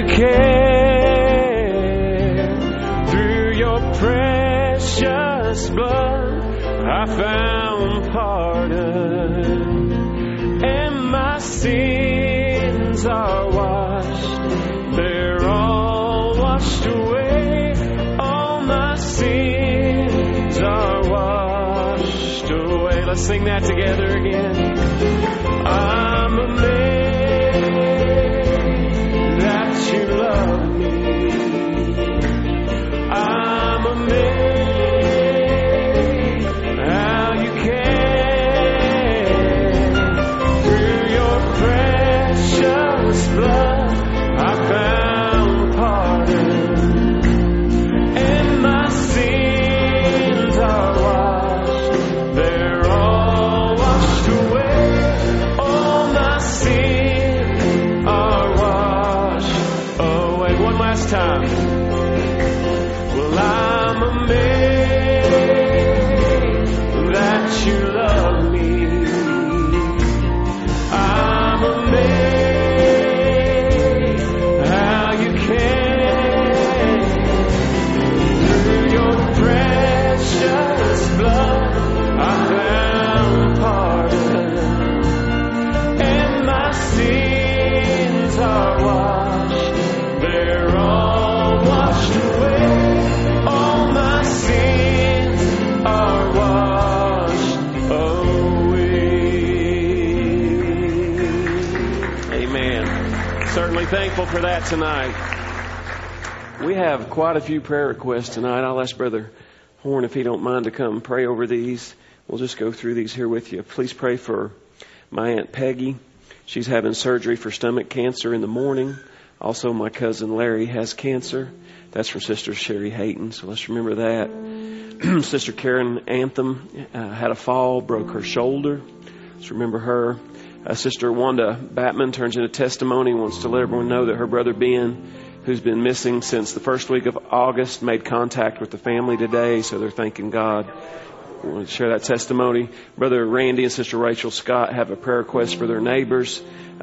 care. Through your precious blood I found pardon, and my sins are washed. They're all washed away. All my sins are washed away. Let's sing that together again. I'm amazed that you love me. I'm amazed how you care. Through your precious blood I found pardon, and my sins are washed. They're all washed away. All my sins are washed away. One last time. Well, I'm amazed that you love me. I'm amazed how you care. Through your precious blood I found pardon, and my sins are washed. They're all washed away. All my sins are washed away. Amen. Certainly thankful for that tonight. We have quite a few prayer requests tonight. I'll ask Brother Horn if he don't mind to come pray over these. We'll just go through these here with you. Please pray for my Aunt Peggy. She's having surgery for stomach cancer in the morning. Also, my cousin Larry has cancer. That's from Sister Sherry Hayton, so let's remember that. Sister Karen Anthem had a fall, broke her shoulder. Let's remember her. Sister Wanda Batman turns in a testimony, wants to let everyone know that her brother Ben, who's been missing since the first week of August, made contact with the family today, so they're thanking God. I want to share that testimony. Brother Randy and Sister Rachel Scott have a prayer request for their neighbors.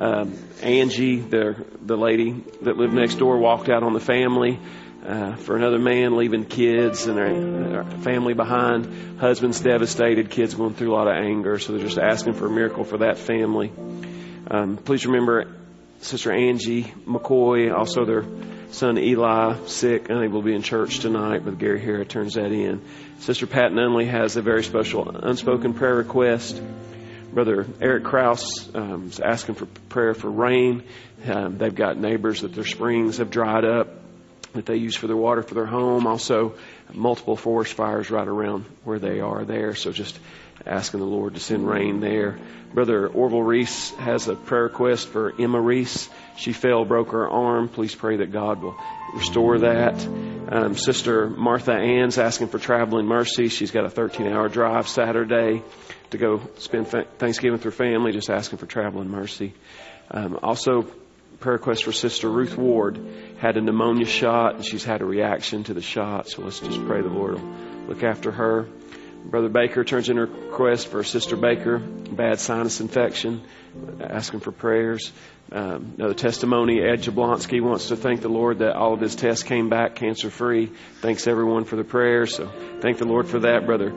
Angie, the lady that lived next door, walked out on the family for another man, leaving kids and their family behind. Husband's devastated, kids going through a lot of anger, so they're just asking for a miracle for that family. Please remember Sister Angie McCoy, also their son Eli, sick, unable to be in church tonight, but Gary Hara turns that in. Sister Pat Nunley has a very special unspoken prayer request. Brother Eric Krause is asking for prayer for rain. They've got neighbors that their springs have dried up that they use for their water for their home. Also, multiple forest fires right around where they are there. So just asking the Lord to send rain there. Brother Orville Reese has a prayer request for Emma Reese. She fell, broke her arm. Please pray that God will restore that. Sister Martha Ann's asking for traveling mercy. She's got a 13-hour drive Saturday to go spend Thanksgiving with her family, just asking for traveling mercy. Also, prayer request for Sister Ruth Ward. Had a pneumonia shot, and she's had a reaction to the shot, so let's just pray the Lord will look after her. Brother Baker turns in a request for Sister Baker, bad sinus infection, asking for prayers. Another testimony, Ed Jablonski wants to thank the Lord that all of his tests came back cancer-free. Thanks everyone for the prayers, so thank the Lord for that. Brother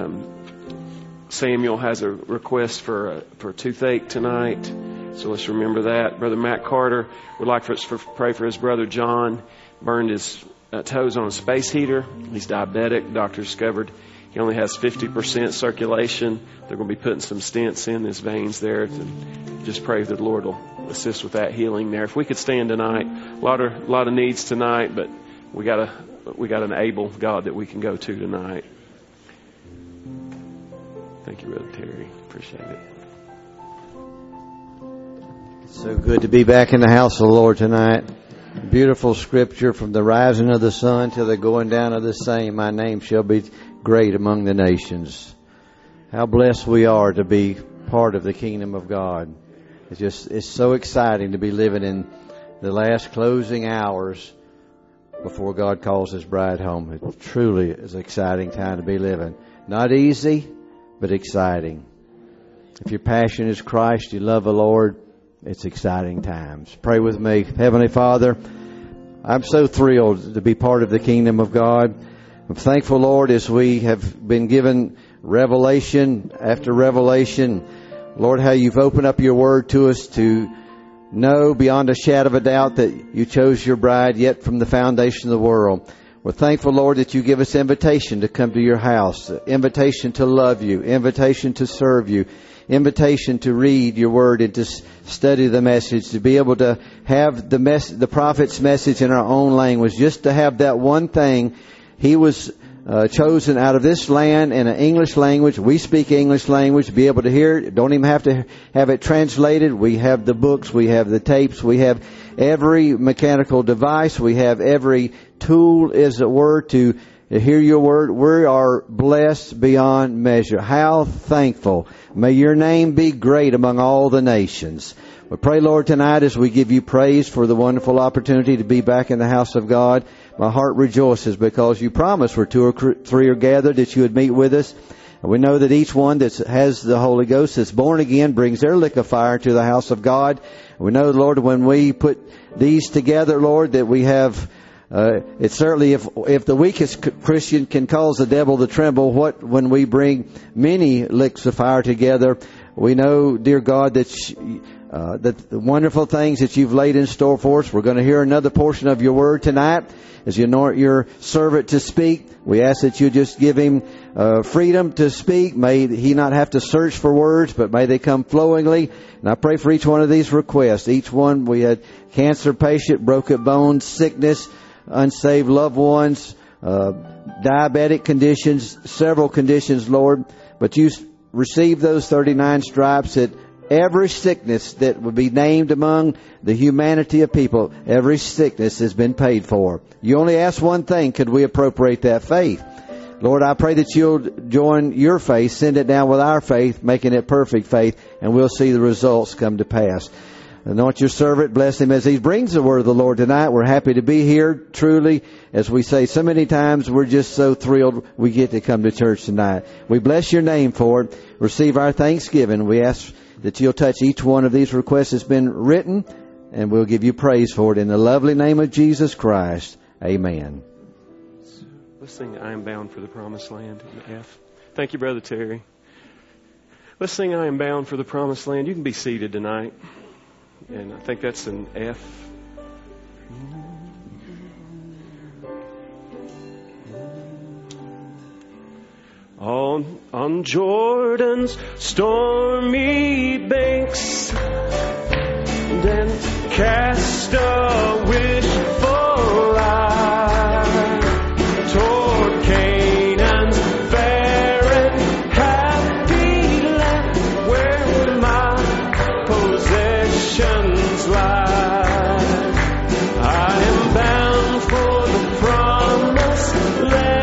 Samuel has a request for toothache tonight, so let's remember that. Brother Matt Carter would like for us to pray for his brother John. Burned his toes on a space heater. He's diabetic. Doctor discovered he only has 50% circulation. They're going to be putting some stents in his veins there. Just pray that the Lord will assist with that healing there. If we could stand tonight, a lot of needs tonight, but we got an able God that we can go to tonight. Thank you, Brother Terry. Appreciate it. It's so good to be back in the house of the Lord tonight. Beautiful scripture, from the rising of the sun to the going down of the same, my name shall be great among the nations. How blessed we are to be part of the kingdom of God. It's so exciting to be living in the last closing hours before God calls his bride home. It truly is an exciting time to be living. Not easy, but exciting. If your passion is Christ, you love the Lord, it's exciting times. Pray with me. Heavenly Father, I'm so thrilled to be part of the kingdom of God. I'm thankful, Lord, as we have been given revelation after revelation. Lord, how you've opened up your word to us to know beyond a shadow of a doubt that you chose your bride yet from the foundation of the world. We're thankful, Lord, that you give us invitation to come to your house, invitation to love you, invitation to serve you, invitation to read your word and to study the message, to be able to have the prophet's message in our own language, just to have that one thing. He was chosen out of this land in an English language. We speak English language, be able to hear it. Don't even have to have it translated. We have the books, we have the tapes, we have every mechanical device, we have every tool, as it were, to hear your word. We are blessed beyond measure. How thankful. May your name be great among all the nations. We pray, Lord, tonight as we give you praise for the wonderful opportunity to be back in the house of God. My heart rejoices because you promised where 2 or 3 are gathered that you would meet with us. And we know that each one that has the Holy Ghost that's born again brings their lick of fire to the house of God. We know, Lord, when we put these together, Lord, that we have it's certainly if the weakest Christian can cause the devil to tremble, what when we bring many licks of fire together? We know, dear God, that the wonderful things that you've laid in store for us. We're going to hear another portion of your word tonight as you anoint your servant to speak. We ask that you just give him freedom to speak. May he not have to search for words, but may they come flowingly. And I pray for each one of these requests. Each one, we had cancer patient, broken bones, sickness, unsaved loved ones, diabetic conditions, several conditions, Lord. But you received those 39 stripes that every sickness that would be named among the humanity of people, every sickness has been paid for. You only ask one thing, could we appropriate that faith? Lord, I pray that you'll join your faith, send it down with our faith, making it perfect faith, and we'll see the results come to pass. Anoint your servant, bless him as he brings the word of the Lord tonight. We're happy to be here, truly. As we say so many times, we're just so thrilled we get to come to church tonight. We bless your name for it. Receive our thanksgiving. We ask that you'll touch each one of these requests that's been written, and we'll give you praise for it. In the lovely name of Jesus Christ, amen. Let's sing I Am Bound for the Promised Land in F. Thank you, Brother Terry. Let's sing I Am Bound for the Promised Land. You can be seated tonight. And I think that's an F. On Jordan's stormy banks, then cast a wishful eye toward Canaan's fair and happy land, where my possessions lie. I am bound for the promised land.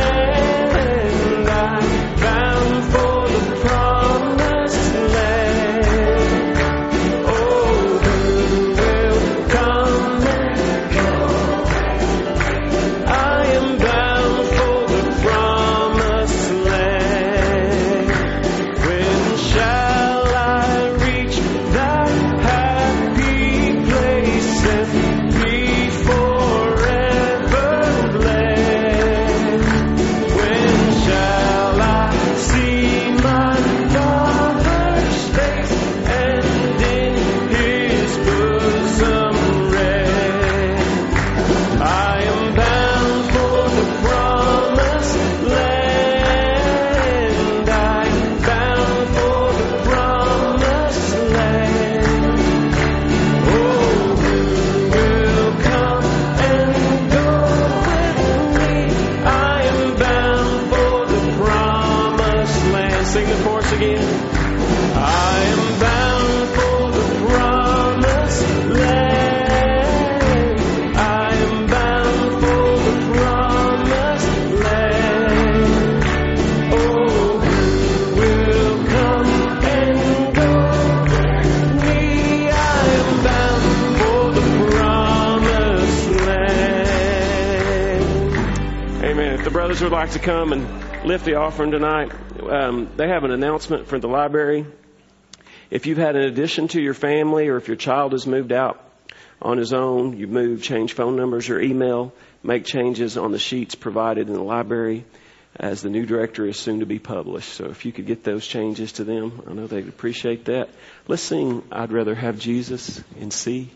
Would like to come and lift the offering tonight. They have an announcement for the library. If you've had an addition to your family or if your child has moved out, on his own. You move, change phone numbers or email, make changes on the sheets provided in the library as the new directory is soon to be published. So if you could get those changes to them, I know they'd appreciate that. Let's sing I'd Rather Have Jesus in C.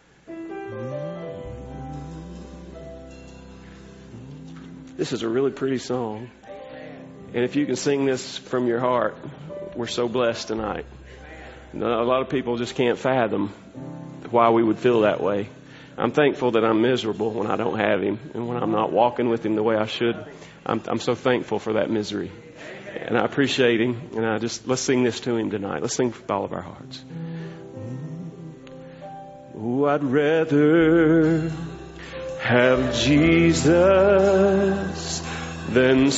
This is a really pretty song. And if you can sing this from your heart, we're so blessed tonight. A lot of people just can't fathom why we would feel that way. I'm thankful that I'm miserable when I don't have him and when I'm not walking with him the way I should. I'm so thankful for that misery. And I appreciate him. And let's sing this to him tonight. Let's sing with all of our hearts. Oh, I'd rather have Jesus than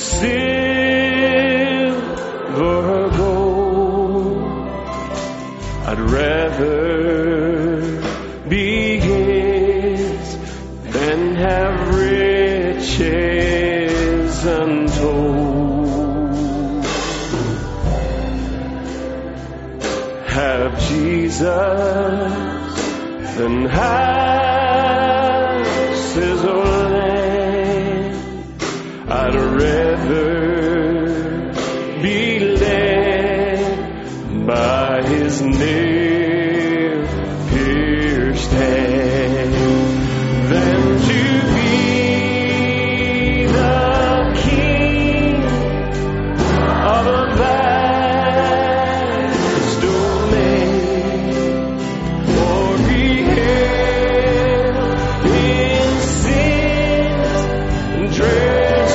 silver or gold. I'd rather be his than have riches untold. Have Jesus than houses or land. I'd rather be led by his nail-pierced hand than to be the king of a vast domain, or be held in sin's dress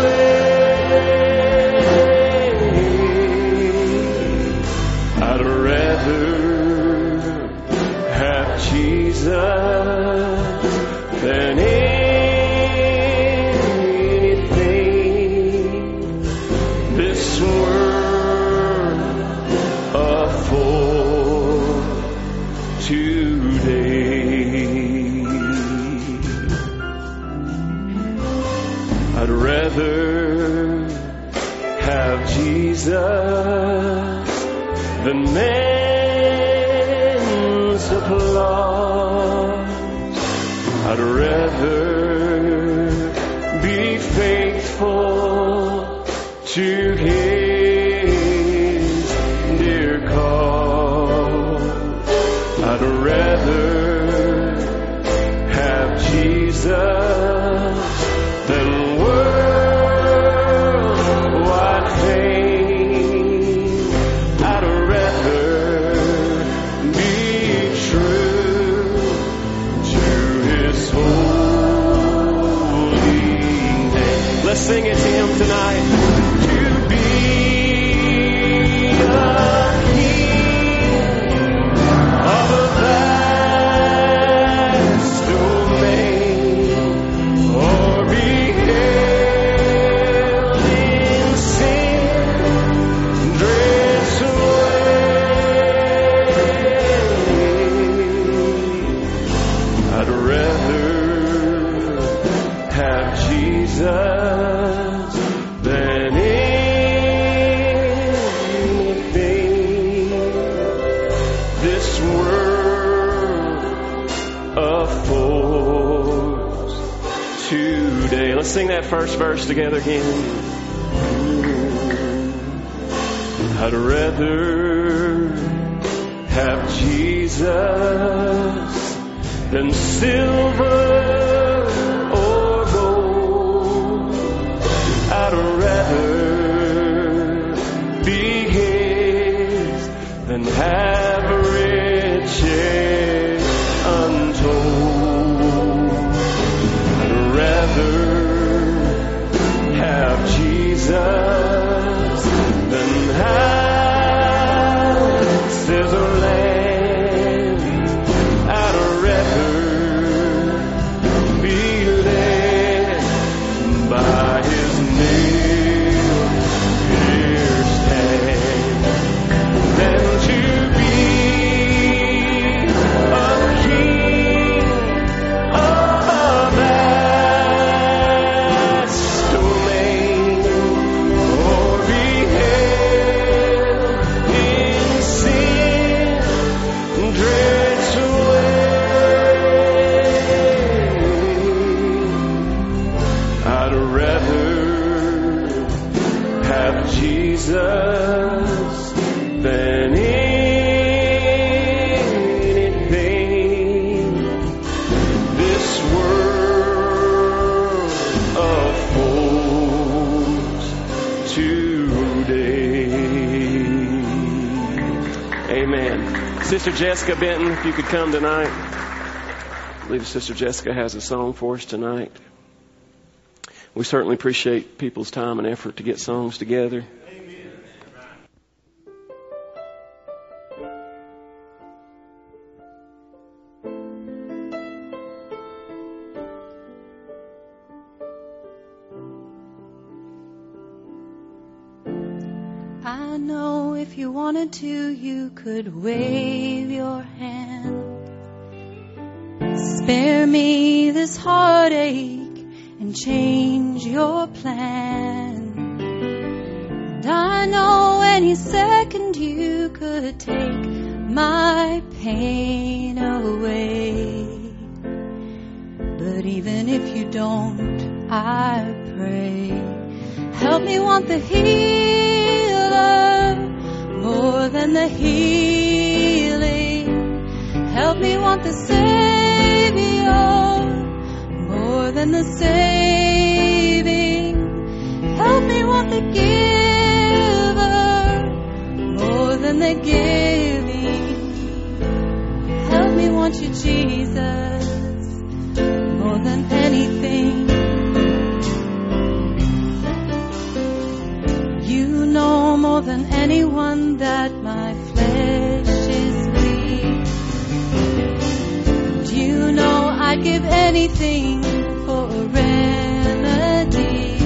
away. I'd rather have Jesus than anything this world affords today. I'd rather have Jesus than man's applause. I'd rather be faithful to his dear cause. I'd rather have Jesus than worldwide fame. I'd rather be true to his holy name. Let's sing it to him tonight. To be a king of a vast domain, or be held in sin, dress away. I'd rather have Jesus than anything this world affords today. Let's sing that first verse together again. I'd rather have Jesus than silver or gold. I'd rather be his than have riches untold. I'd rather have Jesus than houses or land. I'd rather Jesus than anything this world affords today. Amen. Sister Jessica Benton, if you could come tonight. I believe Sister Jessica has a song for us tonight. We certainly appreciate people's time and effort to get songs together. I know if you wanted to, you could wave your hand. Spare me this heartache and change your plan. And I know any second you could take my pain away. But even if you don't, I pray, help me want the healer more than the healing. Help me want the Savior more than the saving. Help me want the giver more than the giving. Help me want you, Jesus, more than anything. You know more than anyone that my flesh is weak. And you know I'd give anything for a remedy.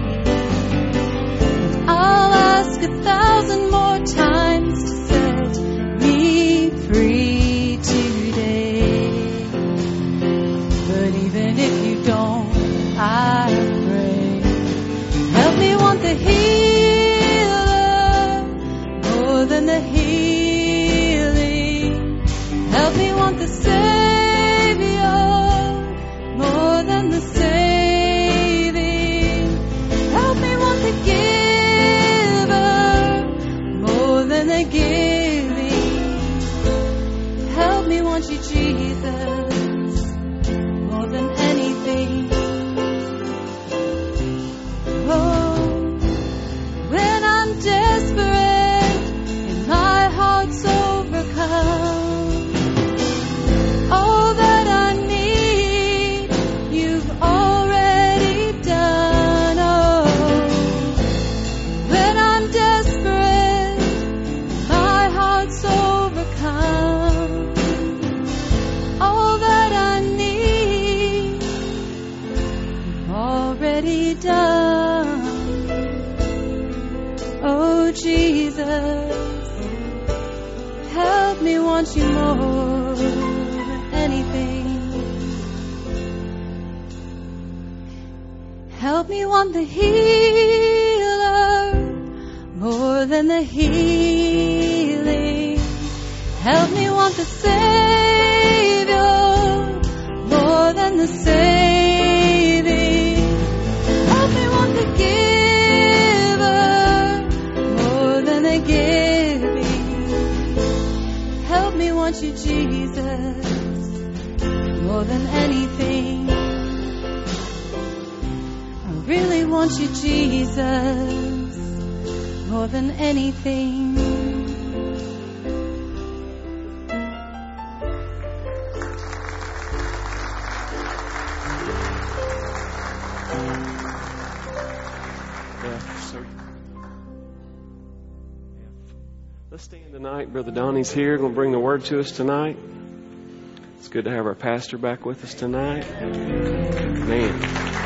And I'll ask 1,000 more times to set me free today. But even if you don't, I pray, help me want the healer more than the healing. Help me want the Savior more than the saving. Help me want the giver more than the giving. Help me want you, Jesus, more than anything. Oh, when I'm desperate and my heart's overcome, all that I need, you've already done. Oh, when I'm desperate and my heart's overcome, all that I need, you've already done. Oh, Jesus, help me want you more than anything. Help me want the healer more than the healing. Help me want the Savior more than the saving. Help me want the giver more than the giving. Help me want you, Jesus, more than anything. I really want you, Jesus, more than anything. Let's stand tonight. Brother Donnie's here, going to bring the word to us tonight. It's good to have our pastor back with us tonight. Man.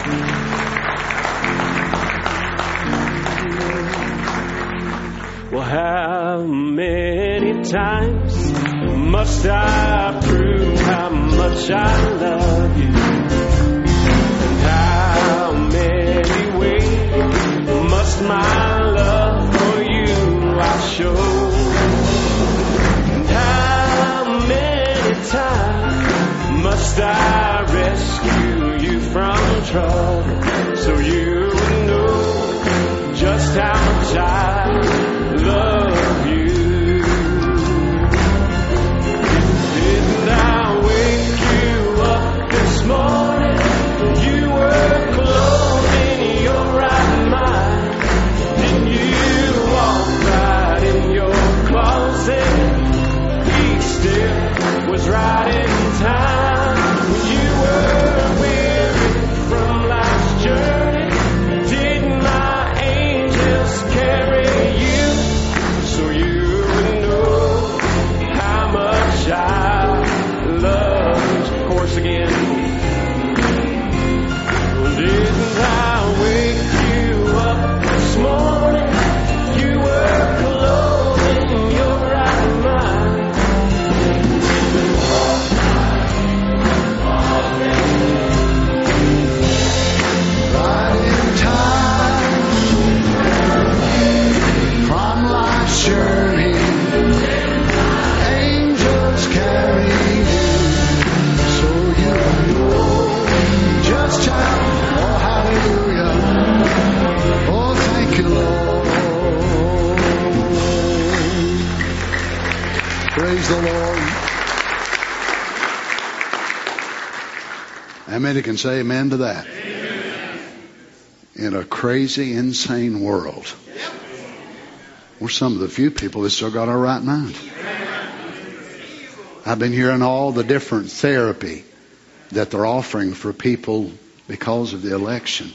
Well, how many times must I prove how much I love you? And how many ways must my love for you I show? And how many times must I rescue you from trouble so you would know just how much I Praise the Lord. How many can say amen to that? Amen. In a crazy, insane world, we're some of the few people that still got our right mind. I've been hearing all the different therapy that they're offering for people because of the election.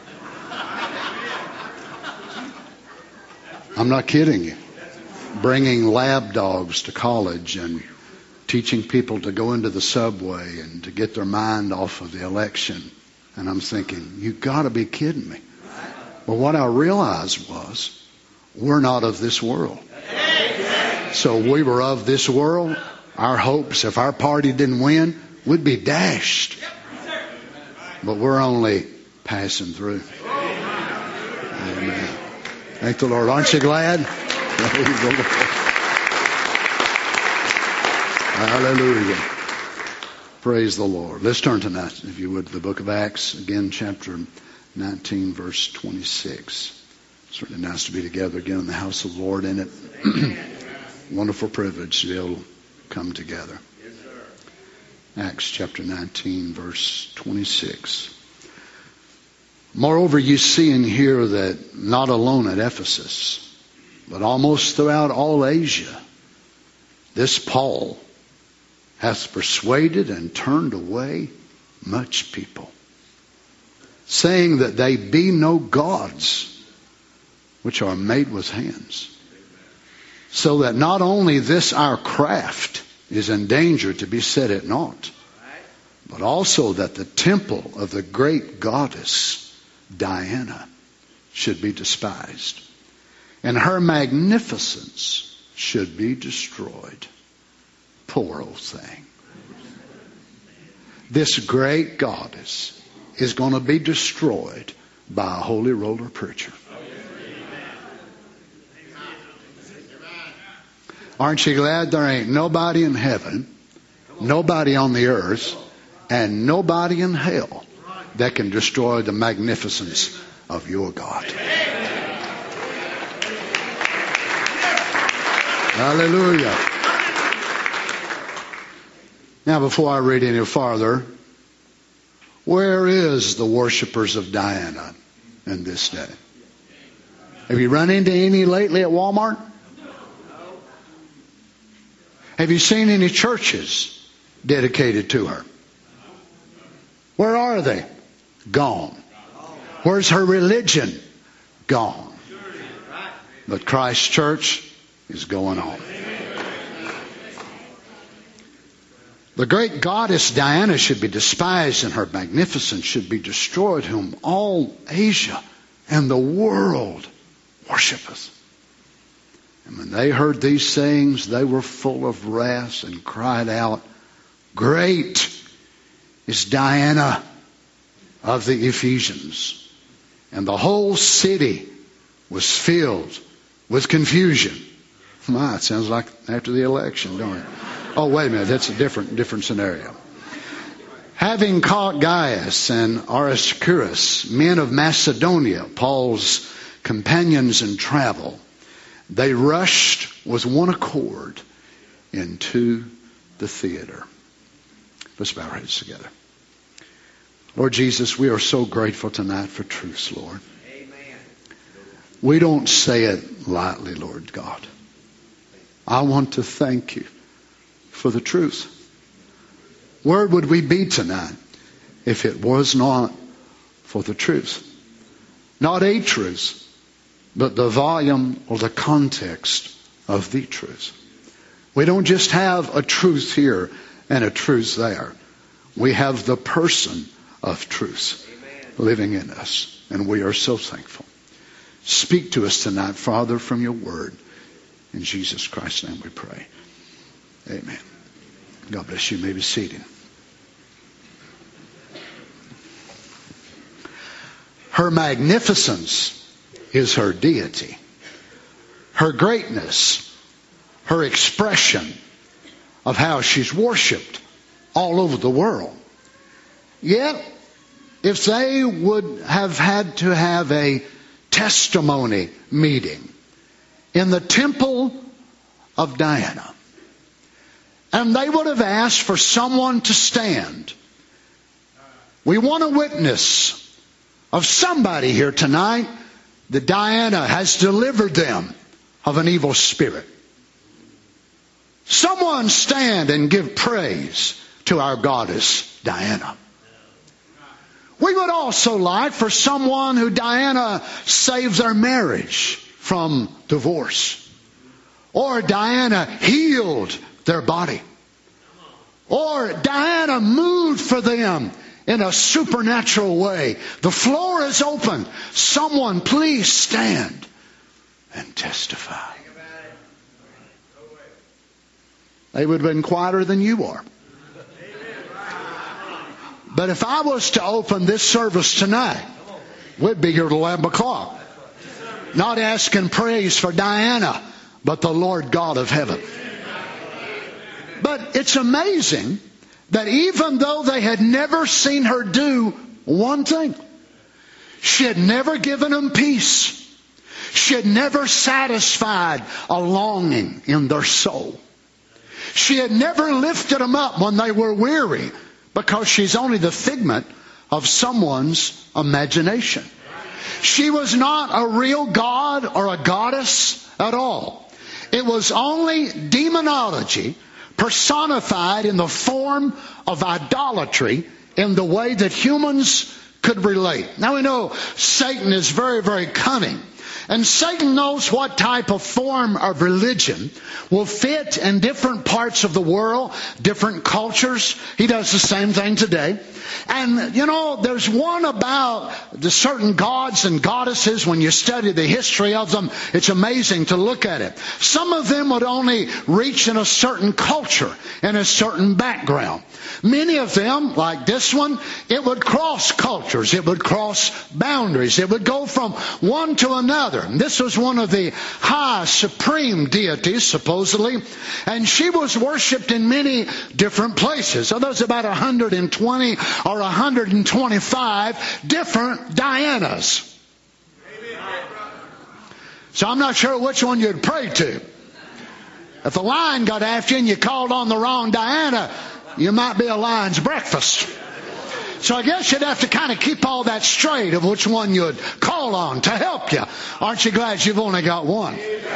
I'm not kidding you. Bringing lab dogs to college and teaching people to go into the subway and to get their mind off of the election. And I'm thinking, you got to be kidding me. Well, what I realized was, we're not of this world. So we were of this world. Our hopes, if our party didn't win, we'd be dashed. But we're only passing through. Amen. Thank the Lord. Aren't you glad? Praise the Lord. Hallelujah. Praise the Lord. Let's turn tonight, if you would, to the book of Acts. Again, chapter 19, verse 26. Certainly nice to be together again in the house of the Lord in it. Wonderful privilege to be able to come together. Acts chapter 19, verse 26. Moreover, you see and hear that not alone at Ephesus, but almost throughout all Asia, this Paul hath persuaded and turned away much people, saying that they be no gods which are made with hands, so that not only this our craft is in danger to be set at naught, but also that the temple of the great goddess Diana should be despised, and her magnificence should be destroyed. Poor old thing. This great goddess is going to be destroyed by a holy roller preacher. Aren't you glad there ain't nobody in heaven, nobody on the earth, and nobody in hell that can destroy the magnificence of your God? Hallelujah. Now, before I read any farther, where is the worshipers of Diana in this day? Have you run into any lately at Walmart? Have you seen any churches dedicated to her? Where are they? Gone. Where's her religion? Gone. But Christ's church is going on. The great goddess Diana should be despised, and her magnificence should be destroyed, whom all Asia and the world worshipeth. And when they heard these sayings, they were full of wrath and cried out, Great is Diana of the Ephesians. And the whole city was filled with confusion. My, it sounds like after the election, don't it? Oh, wait a minute, that's a different scenario. Having caught Gaius and Aristarchus, men of Macedonia, Paul's companions in travel, they rushed with one accord into the theater. Let's bow our heads together. Lord Jesus, we are so grateful tonight for truth, Lord. Amen. We don't say it lightly, Lord God. I want to thank you for the truth. Where would we be tonight if it was not for the truth? Not a truth, but the volume or the context of the truth. We don't just have a truth here and a truth there. We have the person of truth living in us, and we are so thankful. Speak to us tonight, Father, from your word. In Jesus Christ's name we pray. Amen. God bless you. You may be seated. Her magnificence is her deity. Her greatness, her expression of how she's worshipped all over the world. Yet, if they would have had to have a testimony meeting in the temple of Diana, and they would have asked for someone to stand. We want a witness of somebody here tonight that Diana has delivered them of an evil spirit. Someone stand and give praise to our goddess Diana. We would also like for someone who Diana saves their marriage from divorce. Or Diana healed their body. Or Diana moved for them in a supernatural way. The floor is open. Someone please stand and testify. They would have been quieter than you are. But if I was to open this service tonight, we'd be here till 11 o'clock. Not asking praise for Diana, but the Lord God of heaven. But it's amazing that even though they had never seen her do one thing, she had never given them peace. She had never satisfied a longing in their soul. She had never lifted them up when they were weary, because she's only the figment of someone's imagination. She was not a real god or a goddess at all. It was only demonology personified in the form of idolatry in the way that humans could relate. Now we know Satan is very, very cunning. And Satan knows what type of form of religion will fit in different parts of the world, different cultures. He does the same thing today. And, you know, there's one about the certain gods and goddesses, when you study the history of them, it's amazing to look at it. Some of them would only reach in a certain culture, in a certain background. Many of them, like this one, it would cross cultures. It would cross boundaries. It would go from one to another. And this was one of the high supreme deities, supposedly. And she was worshipped in many different places. So there's about 120 or 125 different Dianas. So I'm not sure which one you'd pray to. If a lion got after you and you called on the wrong Diana, you might be a lion's breakfast. So I guess you'd have to kind of keep all that straight of which one you'd call on to help you. Aren't you glad you've only got one?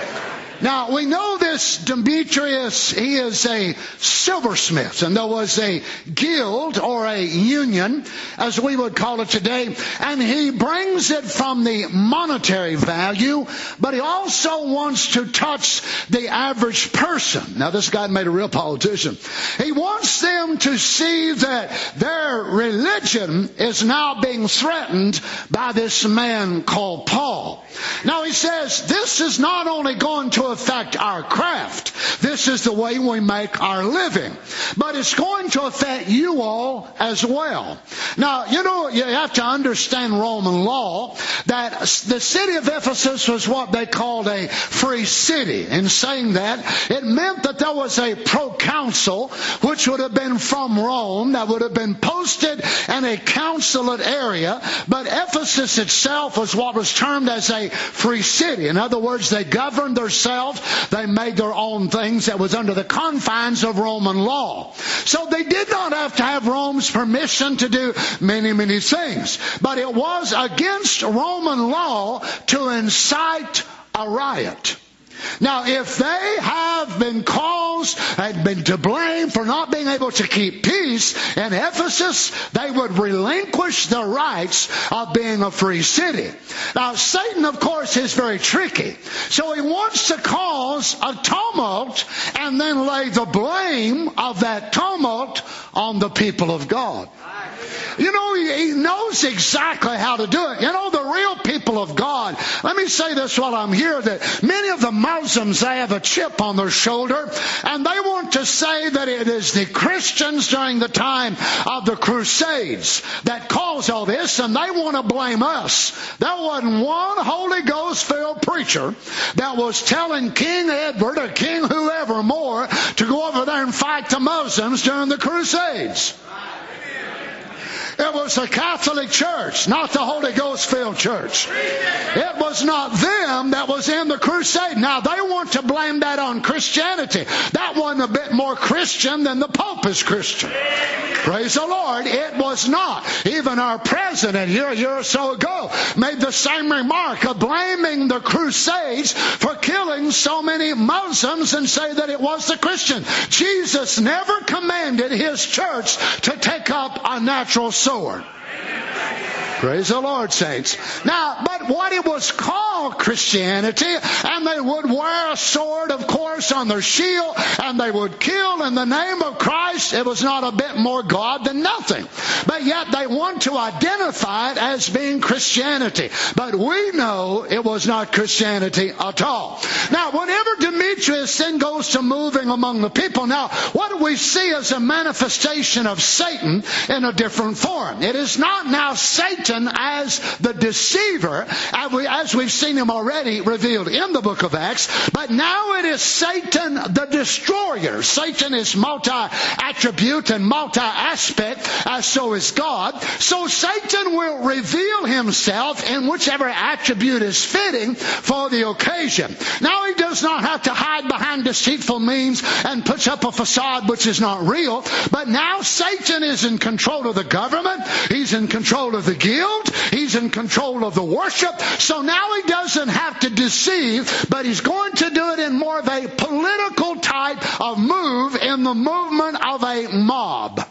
Now, we know this Demetrius, he is a silversmith, and there was a guild or a union, as we would call it today, and he brings it from the monetary value, but he also wants to touch the average person. Now, this guy made a real politician. He wants them to see that their religion is now being threatened by this man called Paul. Now, he says, this is not only going to affect our craft. This is the way we make our living. But it's going to affect you all as well. Now, you know, you have to understand Roman law, that the city of Ephesus was what they called a free city. In saying that, it meant that there was a proconsul, which would have been from Rome, that would have been posted in a consulate area. But Ephesus itself was what was termed as a free city. In other words, they governed themselves. They made their own things that was under the confines of Roman law. So they did not have to have Rome's permission to do many, many things. But it was against Roman law to incite a riot. Now, if they have been caused and been to blame for not being able to keep peace in Ephesus, they would relinquish the rights of being a free city. Now, Satan, of course, is very tricky. So he wants to cause a tumult and then lay the blame of that tumult on the people of God. You know, he knows exactly how to do it. You know, the real people of God, let me say this while I'm here, that many of the Muslims, they have a chip on their shoulder, and they want to say that it is the Christians during the time of the Crusades that caused all this, and they want to blame us. There wasn't one Holy Ghost-filled preacher that was telling King Edward or King whoever more to go over there and fight the Muslims during the Crusades. It was the Catholic Church, not the Holy Ghost-filled church. It was not them that was in the crusade. Now, they want to blame that on Christianity. That wasn't a bit more Christian than the Pope is Christian. Praise the Lord. It was not. Even our president here a year or so ago made the same remark of blaming the Crusades for killing so many Muslims and say that it was the Christian. Jesus never commanded his church to take up a natural sword. Praise the Lord, saints. Now, but what it was called Christianity, and they would wear a sword, of course, on their shield, and they would kill in the name of Christ. It was not a bit more God than nothing. But yet they want to identify it as being Christianity. But we know it was not Christianity at all. Now, whenever Demetrius then goes to moving among the people, now, what do we see as a manifestation of Satan in a different form? It is not now Satan as the deceiver, as we've seen him already revealed in the book of Acts, but now it is Satan the destroyer. Satan is multi-attribute and multi-aspect, as so is God. So Satan will reveal himself in whichever attribute is fitting for the occasion. Now he does not have to hide behind deceitful means and puts up a facade which is not real, but now Satan is in control of the government, he's in control of the guild, he's in control of the worship. So now he doesn't have to deceive, but he's going to do it in more of a political type of move, in the movement of a mob.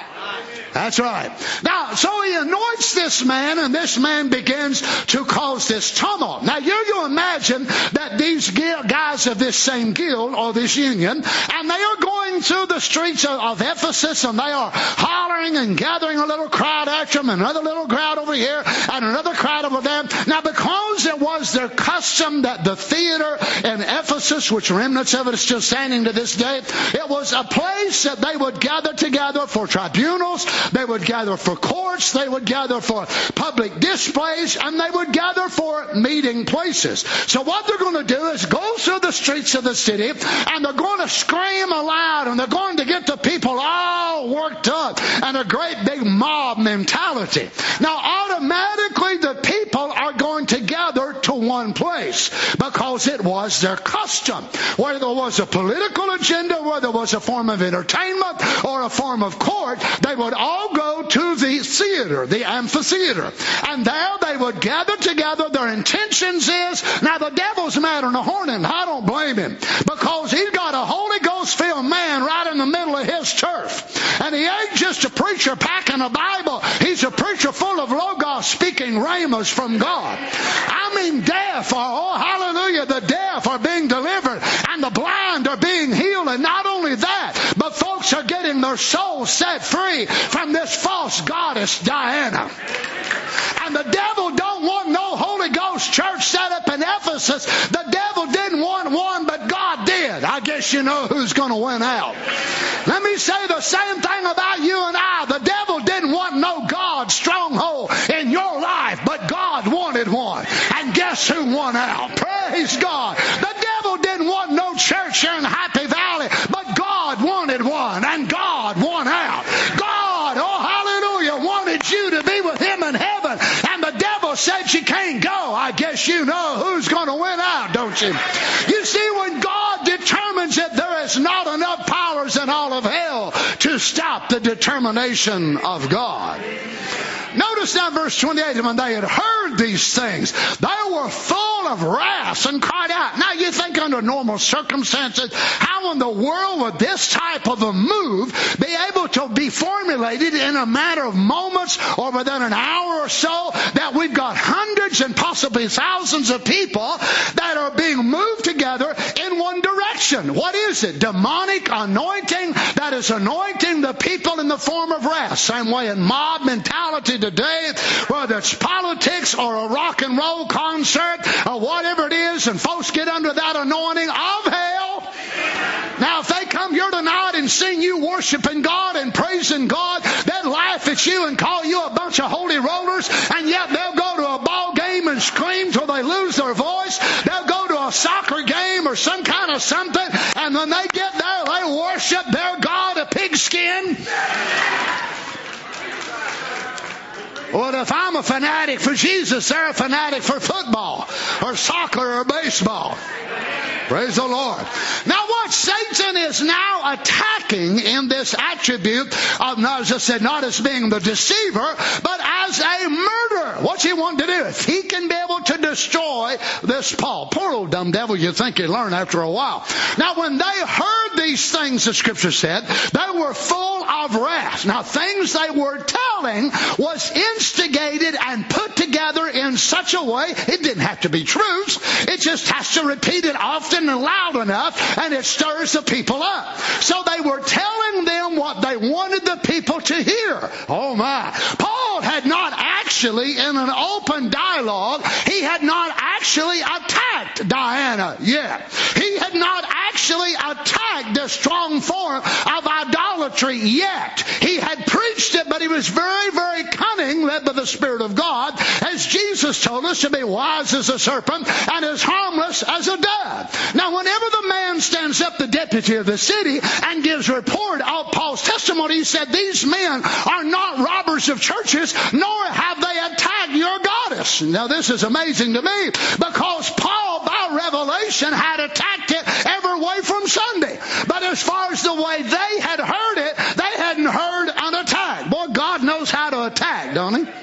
That's right. Now, so he anoints this man, and this man begins to cause this tumult. Now, you imagine that these guys of this same guild, or this union, and they are going through the streets of Ephesus, and they are hollering and gathering a little crowd after them, another little crowd over here, and another crowd over there. Now, because it was their custom that the theater in Ephesus, which remnants of it is still standing to this day, it was a place that they would gather together for tribunals, they would gather for courts, they would gather for public displays, and they would gather for meeting places. So what they're going to do is go through the streets of the city, and they're going to scream aloud, and they're going to get the people all worked up, and a great big mob mentality. Now automatically the people are going to gather to one place, because it was their custom. Whether there was a political agenda, whether it was a form of entertainment or a form of court, they would all go to the theater, the amphitheater. And there they would gather together. Their intentions is, now the devil's mad on the horn, and I don't blame him, because he's got a Holy Ghost-filled man right in the middle of his turf. And he ain't just a preacher packing a Bible. He's a preacher full of Logos, speaking rhemas from God. I mean, deaf are, oh hallelujah, the deaf are being delivered, and the blind are being healed. And not only that, but folks are getting their souls set free from this false goddess Diana. And the devil don't want no Holy Ghost church set up in Ephesus. The devil didn't want one, but God did. I guess you know who's going to win out. Let me say the same thing about you and I. The devil didn't want no God stronghold in your life, but God wanted one. And guess who won out? Praise God. The devil didn't want no church here in Happy Valley, but God wanted one, and God won out. God, oh hallelujah, wanted you to be with him in heaven, and the devil said you can't go. I guess you know who's going to win out, don't you? You see, when God determines it, there is not enough powers in all of hell to stop the determination of God. Notice now verse 28, when they had heard these things, they were full of wrath and cried out. Now you think under normal circumstances, how in the world would this type of a move be able to be formulated in a matter of moments or within an hour or so, that we've got hundreds and possibly thousands of people that are being moved together in one direction? What is it? Demonic anointing that is anointing the people in the form of wrath. Same way in mob mentality today, whether it's politics or a rock and roll concert or whatever it is, and folks get under that anointing of hell. Now if they come here tonight and sing you worshiping God and praising God, they'll laugh at you and call you a bunch of holy rollers, and yet they'll go to a ball game and scream till they lose their voice. They'll go to a soccer game or some kind of something, and when they get there, they worship their God, a pigskin. Well, if I'm a fanatic for Jesus, they're a fanatic for football or soccer or baseball. Praise the Lord. Now what Satan is now attacking in this attribute of, as I said, not as being the deceiver, but as a murderer. What's he want to do? If he can be able to destroy this Paul. Poor old dumb devil, you'd think he'd learn after a while. Now when they heard these things, the scripture said, they were full of wrath. Now things they were telling was instigated and put together in such a way, it didn't have to be truths. It just has to repeat it often and loud enough, and it stirs the people up. So they were telling them what they wanted the people to hear. Oh my. Paul had not actually, in an open dialogue, he had not actually attacked Diana yet. He had not actually attacked the strong form of idolatry yet. He had preached it, but he was very, very cunning, led by the Spirit of God, as Jesus told us to be wise as a serpent and as harmless as a dove. Now, whenever the man stands up, the deputy of the city, and gives report of Paul's testimony, he said, these men are not robbers of churches, nor have they attacked your goddess. Now, this is amazing to me, because Paul, by revelation, had attacked it every way from Sunday. But as far as the way they had heard it, they hadn't heard an attack. Boy, God knows how to attack, don't he?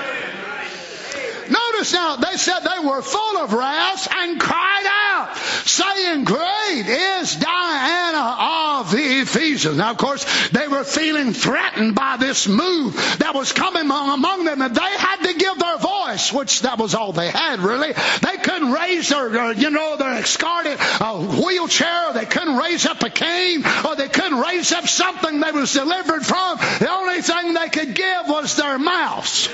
Notice now, they said they were full of wrath and cried out, saying, great is Diana of the Ephesians. Now, of course, they were feeling threatened by this move that was coming among them, and they had to give their voice, which that was all they had, really. They couldn't raise their discarded wheelchair, they couldn't raise up a cane, or they couldn't raise up something they was delivered from. The only thing they could give was their mouths.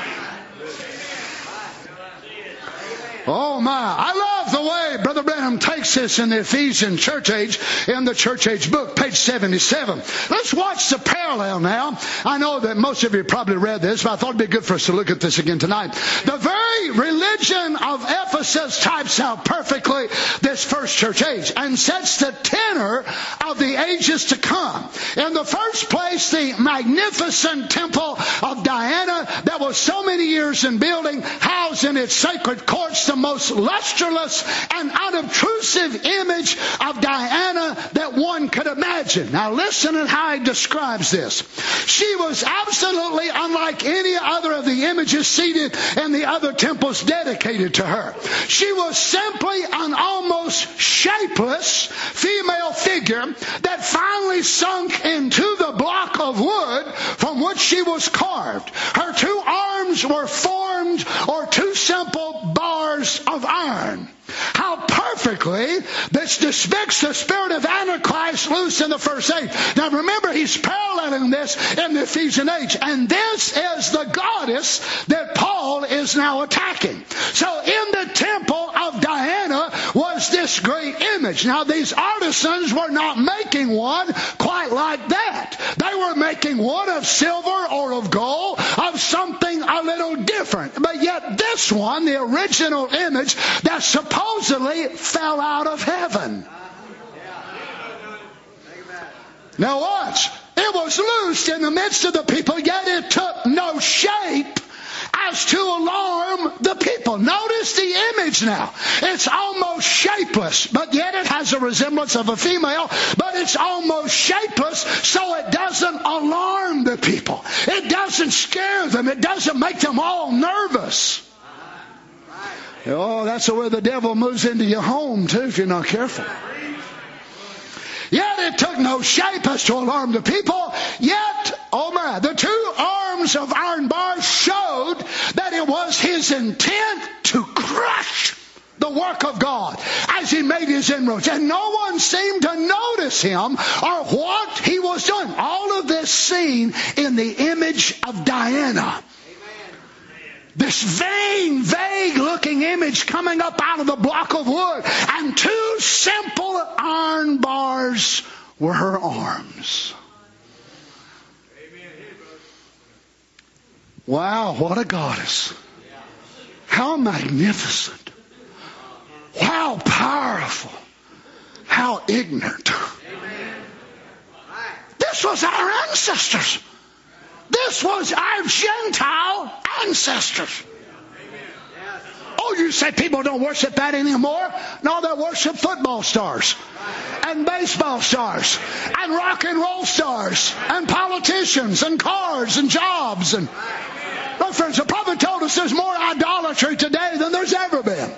Oh my, I love the way Brother Branham takes this in the Ephesian church age, in the church age book, page 77. Let's watch the parallel now. I know that most of you probably read this, but I thought it'd be good for us to look at this again tonight. The very religion of Ephesus types out perfectly this first church age and sets the tenor of the ages to come. In the first place, the magnificent temple of Diana that was so many years in building, housed in its sacred courts, the most lustreless and unobtrusive image of Diana that one could imagine. Now listen to how he describes this. She was absolutely unlike any other of the images seated in the other temples dedicated to her. She was simply an almost shapeless female figure that finally sunk into the block of wood from which she was carved. Her two arms were formed or two simple bars of iron. How perfectly this depicts the spirit of Antichrist loose in the first age. Now remember, he's paralleling this in the Ephesian age. And this is the goddess that Paul is now attacking. So in the temple of Diana was this great image. Now these artisans were not making one quite like that. They were making one of silver or of gold, of something a little different. But yet this one, the original image that supposedly fell out of heaven. Now watch. It was loosed in the midst of the people, yet it took no shape as to alarm the people. Notice the image now. It's almost shapeless, but yet it has a resemblance of a female, but it's almost shapeless, so it doesn't alarm the people. It doesn't scare them. It doesn't make them all nervous. Oh, that's the way the devil moves into your home, too, if you're not careful. Yet it took no shape as to alarm the people. Yet, oh my, the two arms of iron bars showed that it was his intent to crush the work of God as he made his inroads. And no one seemed to notice him or what he was doing. All of this seen in the image of Diana. This vain, vague-looking image coming up out of the block of wood. And two simple iron bars were her arms. Wow, what a goddess. How magnificent. How powerful. How ignorant. This was our ancestors. This was our Gentile ancestors. Oh, you say people don't worship that anymore? No, they worship football stars and baseball stars and rock and roll stars and politicians and cars and jobs. And look, friends, the prophet told us there's more idolatry today than there's ever been.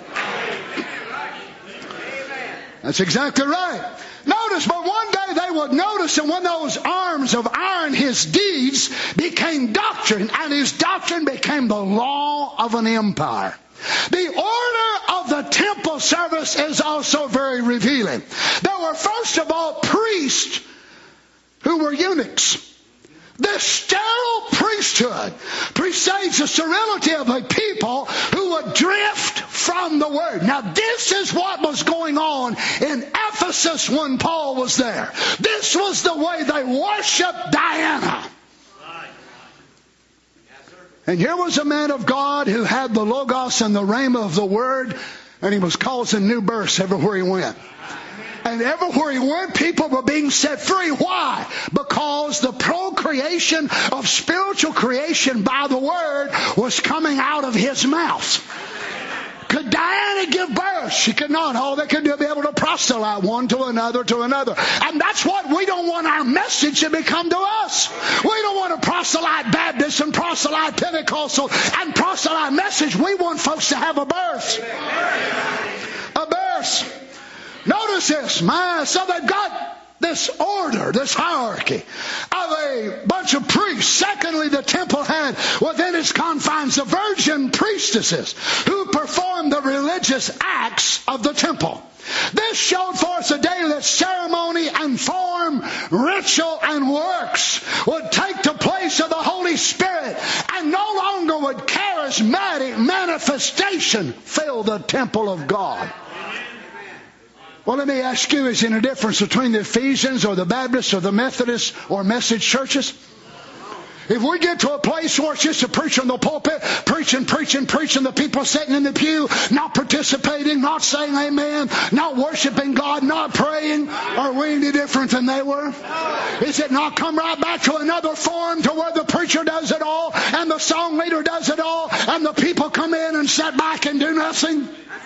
That's exactly right. Notice, but one day they would notice, and when those arms of iron, his deeds became doctrine, and his doctrine became the law of an empire. The order of the temple service is also very revealing. There were, first of all, priests who were eunuchs. This sterile priesthood precedes the sterility of a people who would drift from the Word. Now, this is what was going on in Ephesus when Paul was there. This was the way they worshiped Diana. And here was a man of God who had the Logos and the Rhema of the Word, and he was causing new births everywhere he went. And everywhere he went, people were being set free. Why? Because the procreation of spiritual creation by the Word was coming out of his mouth. Could Diana give birth? She could not. All they could do was be able to proselyte one to another to another. And that's what we don't want our message to become to us. We don't want to proselyte Baptist and proselyte Pentecostal and proselyte message. We want folks to have a birth. A birth. Notice this, so they've got this order, this hierarchy of a bunch of priests. Secondly, the temple had within its confines the virgin priestesses who performed the religious acts of the temple. This showed for us a day that ceremony and form, ritual and works would take the place of the Holy Spirit, and no longer would charismatic manifestation fill the temple of God. Well, let me ask you, is there a difference between the Ephesians or the Baptists or the Methodists or message churches? If we get to a place where it's just a preacher in the pulpit, preaching, the people sitting in the pew, not participating, not saying amen, not worshiping God, not praying, are we any different than they were? Is it not come right back to another form to where the preacher does it all and the song leader does it all and the people come in and sit back and do nothing?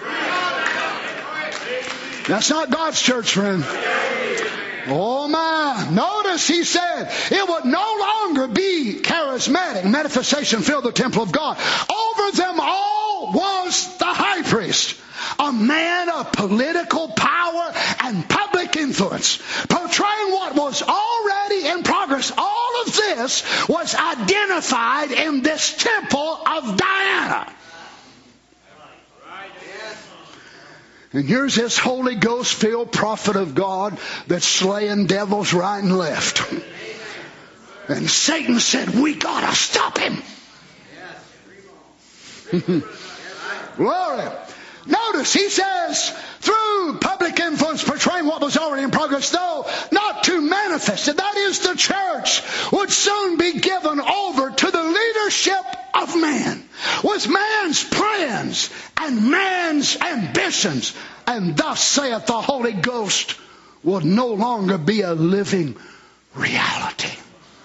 That's not God's church, friend. Oh my. Notice he said it would no longer be charismatic manifestation fill the temple of God. Over them all was the high priest, a man of political power and public influence, portraying what was already in progress. All of this was identified in this temple of Diana. And here's this Holy Ghost-filled prophet of God that's slaying devils right and left. And Satan said, we got to stop him. Glory. Notice he says, through public influence portraying what was already in progress, though not to manifest it, that is the church, would soon be given over to the leadership of man, with man's plans and man's ambitions. And thus saith the Holy Ghost will no longer be a living reality.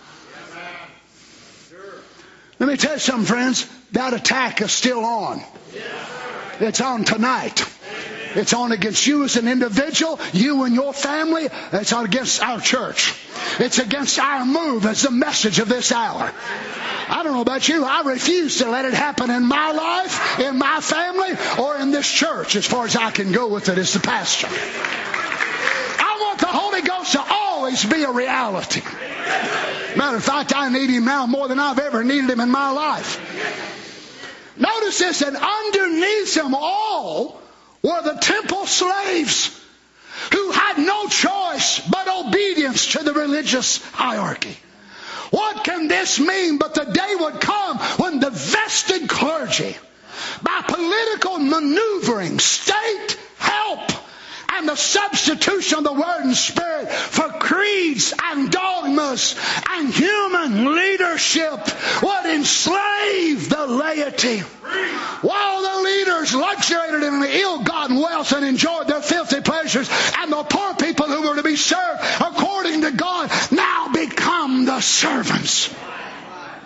Let me tell you something, friends. That attack is still on. It's on tonight. It's on against you as an individual, you and your family. It's on against our church. It's against our move as the message of this hour. I don't know about you. I refuse to let it happen in my life, in my family, or in this church as far as I can go with it as the pastor. I want the Holy Ghost to always be a reality. Matter of fact, I need Him now more than I've ever needed Him in my life. Notice this, and underneath them all were the temple slaves who had no choice but obedience to the religious hierarchy. What can this mean? But the day would come when the vested clergy, by political maneuvering, state help, and the substitution of the Word and Spirit for creeds and dogmas and human leadership, would enslave the laity. While the leaders luxuriated in ill-gotten wealth and enjoyed their filthy pleasures, and the poor people who were to be served according to God now become the servants.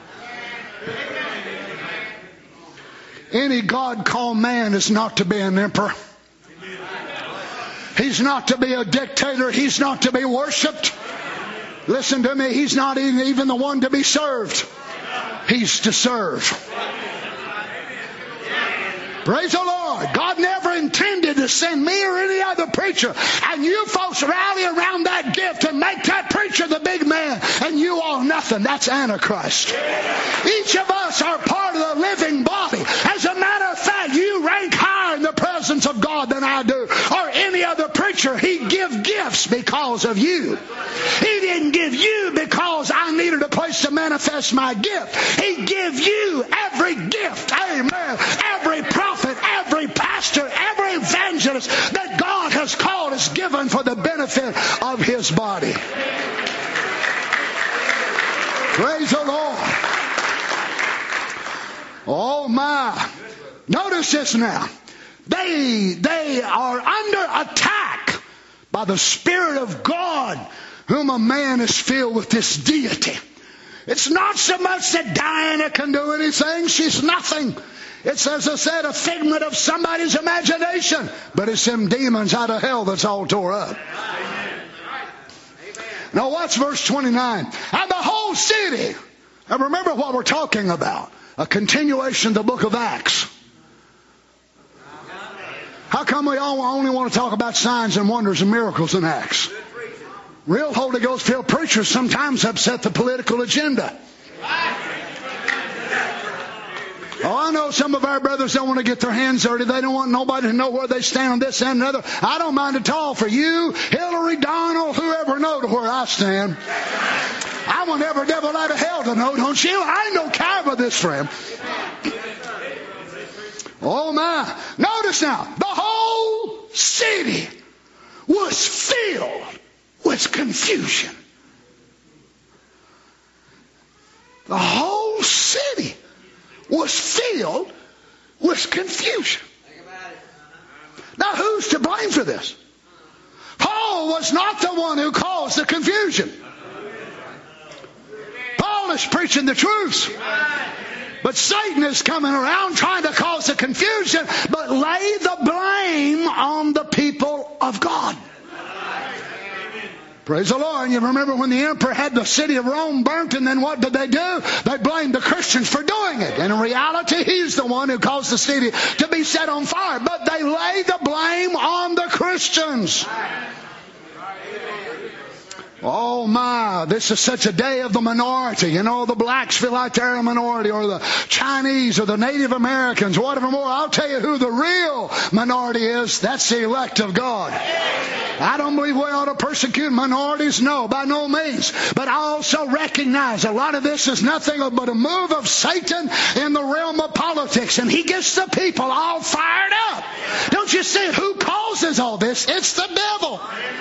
Any God-called man is not to be an emperor. He's not to be a dictator. He's not to be worshipped. Listen to me. He's not even the one to be served. He's to serve. Praise the Lord. God never intended to send me or any other preacher. And you folks rally around that gift and make that preacher the big man. And you all nothing. That's Antichrist. Each of us are part of the living body. As a matter of fact, you rank higher in the presence of God than I do. Or any other preacher. He give gifts because of you. He didn't give you because I needed a place to manifest my gift. He give you every gift. Amen. Every prophet, every pastor, every evangelist that God has called is given for the benefit of His body. Praise the Lord. Oh my. Notice this now. They are under attack by the Spirit of God, whom a man is filled with this deity. It's not so much that Diana can do anything. She's nothing. It's, as I said, a figment of somebody's imagination. But it's them demons out of hell that's all tore up. Now watch verse 29. And the whole city. Now remember what we're talking about. A continuation of the book of Acts. How come we all only want to talk about signs and wonders and miracles in Acts? Real Holy Ghost filled preachers sometimes upset the political agenda. Oh, I know some of our brothers don't want to get their hands dirty. They don't want nobody to know where they stand on this and another. I don't mind at all for you, Hillary, Donald, whoever know to where I stand. I want every devil out of hell to know, don't you? I ain't no care about this, friend. Oh my. Notice now, the whole city was filled with confusion. The whole city was filled with confusion. Now who's to blame for this? Paul was not the one who caused the confusion. Paul is preaching the truth. But Satan is coming around trying to cause the confusion, but lay the blame on the people of God. Praise the Lord. And you remember when the emperor had the city of Rome burnt, and then what did they do? They blamed the Christians for doing it. And in reality, he's the one who caused the city to be set on fire. But they lay the blame on the Christians. Oh my, this is such a day of the minority. You know, the blacks feel like they're a minority, or the Chinese, or the Native Americans, whatever more. I'll tell you who the real minority is. That's the elect of God. I don't believe we ought to persecute minorities. No, by no means. But I also recognize a lot of this is nothing but a move of Satan in the realm of politics. And he gets the people all fired up. Don't you see who causes all this? It's the devil.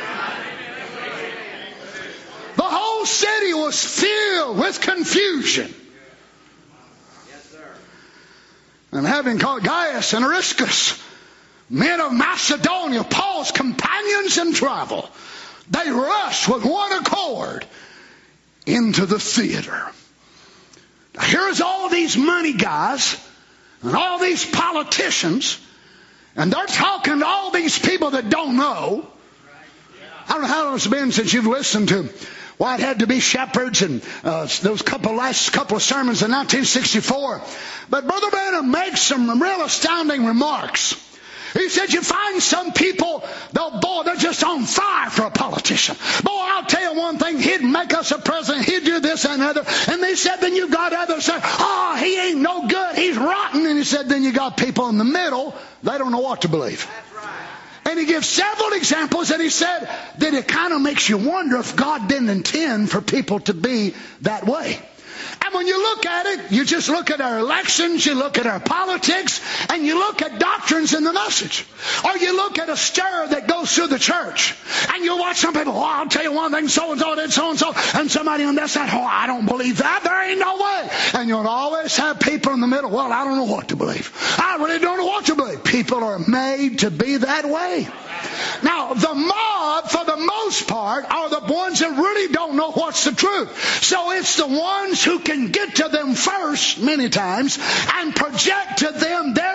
The whole city was filled with confusion. Yes, sir. And having called Gaius and Aristarchus, men of Macedonia, Paul's companions in travel, they rushed with one accord into the theater. Now here's all these money guys and all these politicians, and they're talking to all these people that don't know. I don't know how long it's been since you've listened to why it had to be shepherds and those last couple of sermons in 1964. But Brother Branham makes some real astounding remarks. He said, you find some people, they're just on fire for a politician. Boy, I'll tell you one thing, he'd make us a president, he'd do this and another. And they said, then you've got others that, he ain't no good, he's rotten. And he said, then you got people in the middle, they don't know what to believe. And he gives several examples, and he said that it kind of makes you wonder if God didn't intend for people to be that way. And when you look at it, you just look at our elections, you look at our politics, and you look at doctrines in the message. Or you look at a stir that goes through the church. And you watch some people, I'll tell you one thing, so-and-so did so-and-so, and somebody on that side, I don't believe that, there ain't no way. And you'll always have people in the middle, well, I don't know what to believe. I really don't know what to believe. People are made to be that way. Now, the mob, for the most part, are the ones that really don't know what's the truth. So it's the ones who can get to them first, many times, and project to them their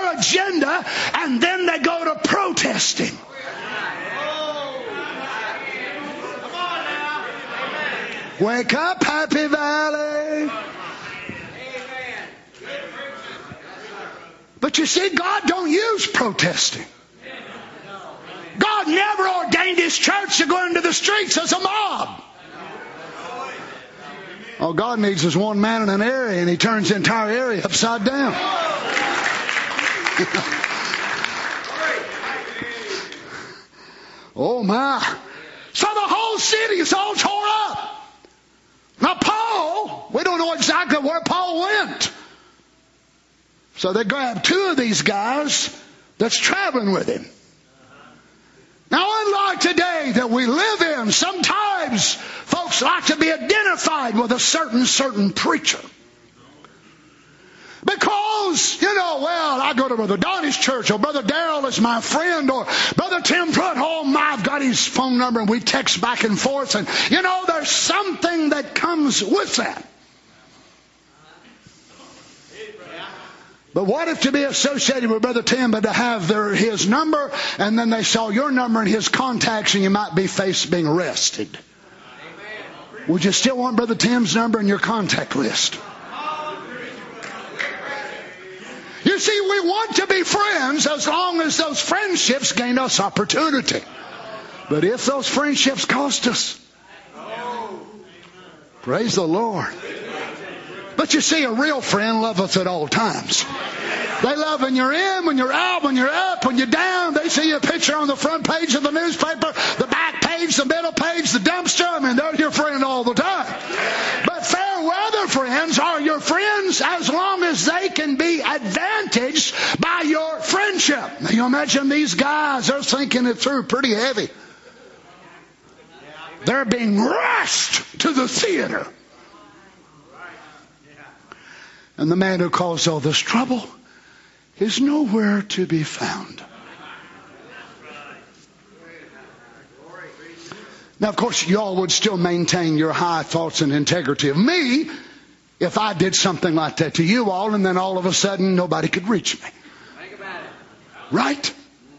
Wake up, Happy Valley. But you see, God don't use protesting. God never ordained His church to go into the streets as a mob. All God needs is one man in an area, and He turns the entire area upside down. Oh my. So the whole city is all tore up. Now Paul, we don't know exactly where Paul went. So they grabbed two of these guys that's traveling with him. Now, unlike today that we live in, sometimes folks like to be identified with a certain preacher. Because, well, I go to Brother Donnie's church, or Brother Darrell is my friend, or Brother Tim Pruitt, I've got his phone number, and we text back and forth. And, there's something that comes with that. But what if to be associated with Brother Tim, but to have his number, and then they saw your number and his contacts, and you might be faced being arrested? Amen. Would you still want Brother Tim's number in your contact list? You see, we want to be friends as long as those friendships gain us opportunity. But if those friendships cost us, praise the Lord. But you see, a real friend loveth at all times. They love when you're in, when you're out, when you're up, when you're down. They see a picture on the front page of the newspaper, the back page, the middle page, the dumpster. They're your friend all the time. But fair weather friends are your friends as long as they can be advantaged by your friendship. Now you imagine these guys, they're thinking it through pretty heavy. They're being rushed to the theater. And the man who caused all this trouble is nowhere to be found. Now, of course, you all would still maintain your high thoughts and integrity of me if I did something like that to you all, and then all of a sudden nobody could reach me. Right?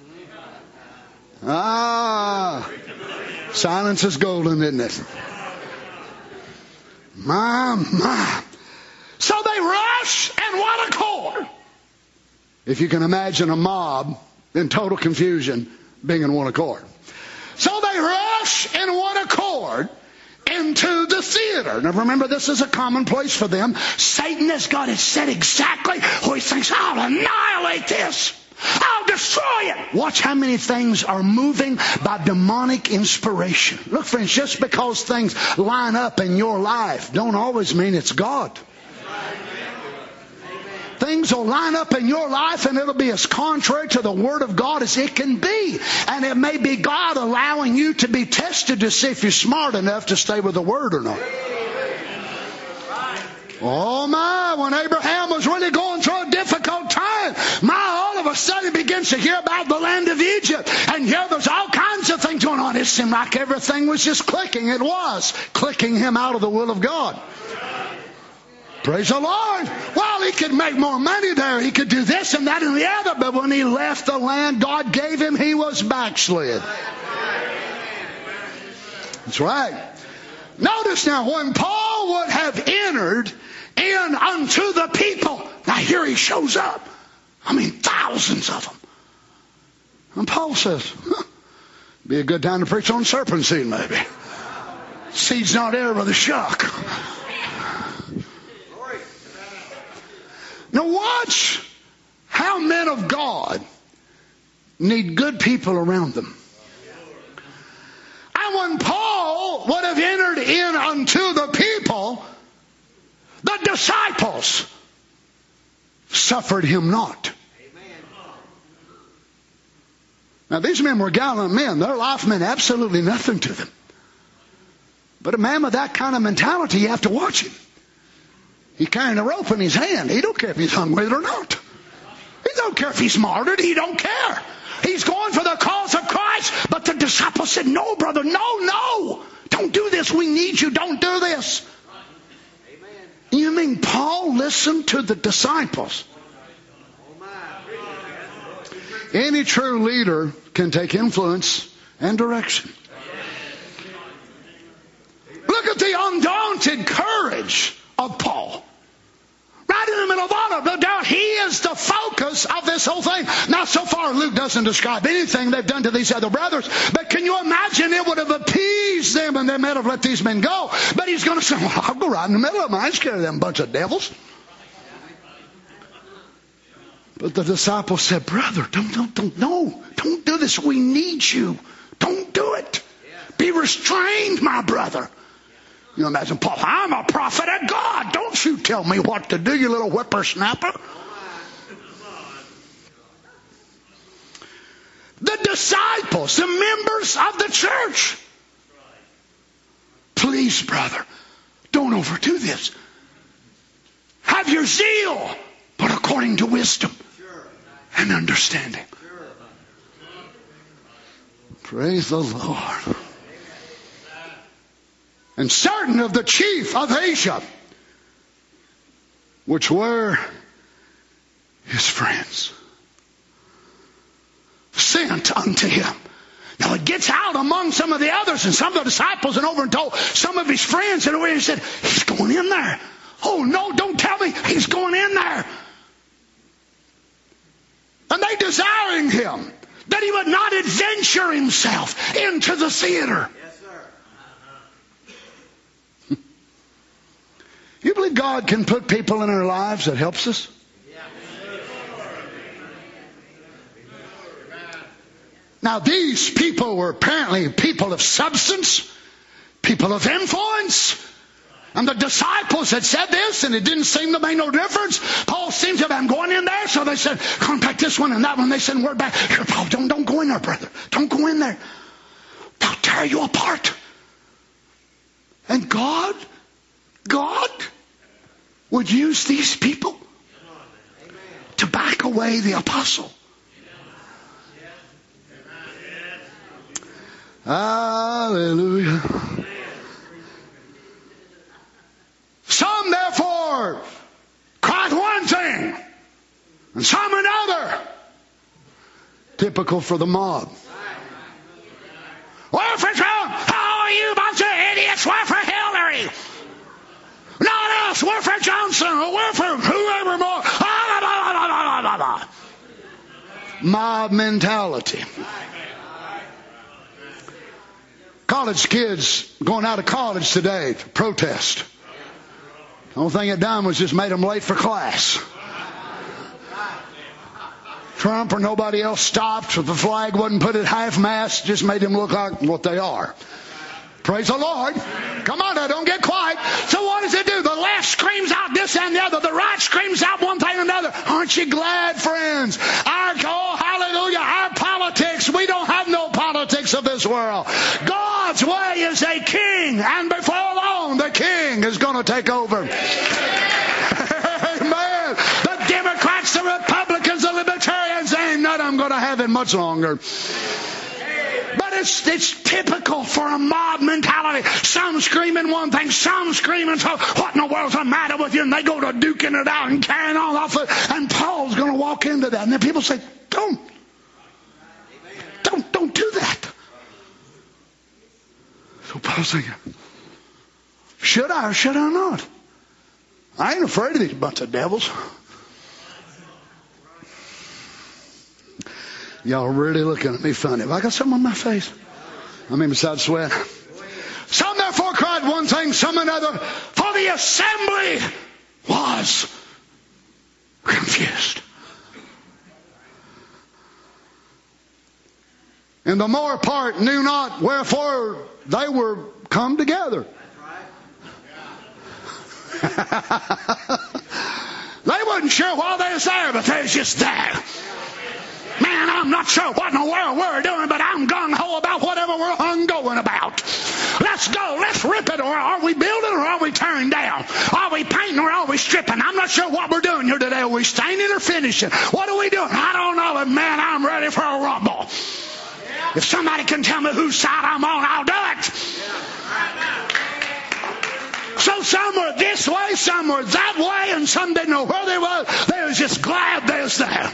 Silence is golden, isn't it? My. So they rush in one accord. If you can imagine a mob in total confusion being in one accord. So they rush in one accord into the theater. Now remember, this is a common place for them. Satan has got it set exactly where he thinks, I'll annihilate this. I'll destroy it. Watch how many things are moving by demonic inspiration. Look, friends, just because things line up in your life don't always mean it's God. Things will line up in your life and it'll be as contrary to the Word of God as it can be. And it may be God allowing you to be tested to see if you're smart enough to stay with the Word or not. Oh my, when Abraham was really going through a difficult time, all of a sudden he begins to hear about the land of Egypt. And here there's all kinds of things going on. It seemed like everything was just clicking. It was clicking him out of the will of God. Praise the Lord. Well, he could make more money there. He could do this and that and the other. But when he left the land God gave him, he was backslid. That's right. Notice now, when Paul would have entered in unto the people. Now here he shows up. Thousands of them. And Paul says, be a good time to preach on serpent seed maybe. Seed's not there with a shuck. Now watch how men of God need good people around them. And when Paul would have entered in unto the people, the disciples suffered him not. Now these men were gallant men. Their life meant absolutely nothing to them. But a man with that kind of mentality, you have to watch him. He's carrying a rope in his hand. He don't care if he's hung with it or not. He don't care if he's martyred. He don't care. He's going for the cause of Christ. But the disciples said, no, brother, no. Don't do this. We need you. Don't do this. Amen. You mean Paul listened to the disciples? Any true leader can take influence and direction. Look at the undaunted disciples of this whole thing. Now, so far, Luke doesn't describe anything they've done to these other brothers. But can you imagine it would have appeased them and they might have let these men go. But he's going to say, well, I'll go right in the middle of them. I ain't scared of them bunch of devils. But the disciples said, brother, don't do this. We need you. Don't do it. Be restrained, my brother. You imagine Paul, I'm a prophet of God. Don't you tell me what to do, you little whippersnapper. The disciples, the members of the church. Please, brother, don't overdo this. Have your zeal, but according to wisdom and understanding. Praise the Lord. And certain of the chief of Asia, which were his friends, sent unto him. Now it gets out among some of the others and some of the disciples and over and told some of his friends, and over and said, he's going in there. Oh no, don't tell me he's going in there. And they desiring him that he would not adventure himself into the theater. Yes, sir. You believe God can put people in our lives that helps us? Now these people were apparently people of substance, people of influence. And the disciples had said this, and it didn't seem to make no difference. Paul seems to have been going in there, so they said, contact this one and that one. They sent word back, here, Paul, don't go in there, brother. Don't go in there. They'll tear you apart. And God would use these people to back away the apostle. Hallelujah. Some therefore cried one thing, and some another. Typical for the mob. We're for Trump. Oh, you bunch of idiots. We're for Hillary. Not us. We're for Johnson. Or we're for whoever more. Mob mentality. College kids going out of college today to protest. The only thing it done was just made them late for class. Trump or nobody else stopped. The flag wasn't put at half-mast. Just made them look like what they are. Praise the Lord. Come on now, don't get quiet. So what does it do? The left screams out this and the other. The right screams out one thing and another. Aren't you glad, friends? Hallelujah, our politics, we don't have no politics of this world. God's way is a king, and before long, the king is going to take over. Amen. The Democrats, the Republicans, the Libertarians, ain't none of them going to have it much longer. But it's typical for a mob mentality. Some screaming one thing, some screaming, so what in the world's the matter with you? And they go to duking it out and carrying on off it. And Paul's going to walk into that. And then people say, don't do that. So Paul's thinking, should I or should I not? I ain't afraid of these bunch of devils. Y'all really looking at me funny. Have I got something on my face? I mean, besides sweat. Some therefore cried one thing, some another, for the assembly was confused. And the more part knew not wherefore they were come together. They wasn't sure why they was there, but they was just there. Man, I'm not sure what in the world we're doing, but I'm gung-ho about whatever we're going about. Let's go. Let's rip it. Or are we building or are we tearing down? Are we painting or are we stripping? I'm not sure what we're doing here today. Are we staining or finishing? What are we doing? I don't know, but man, I'm ready for a rumble. If somebody can tell me whose side I'm on, I'll do it. So some were this way, some were that way, and some didn't know where they were. They was just glad they was there.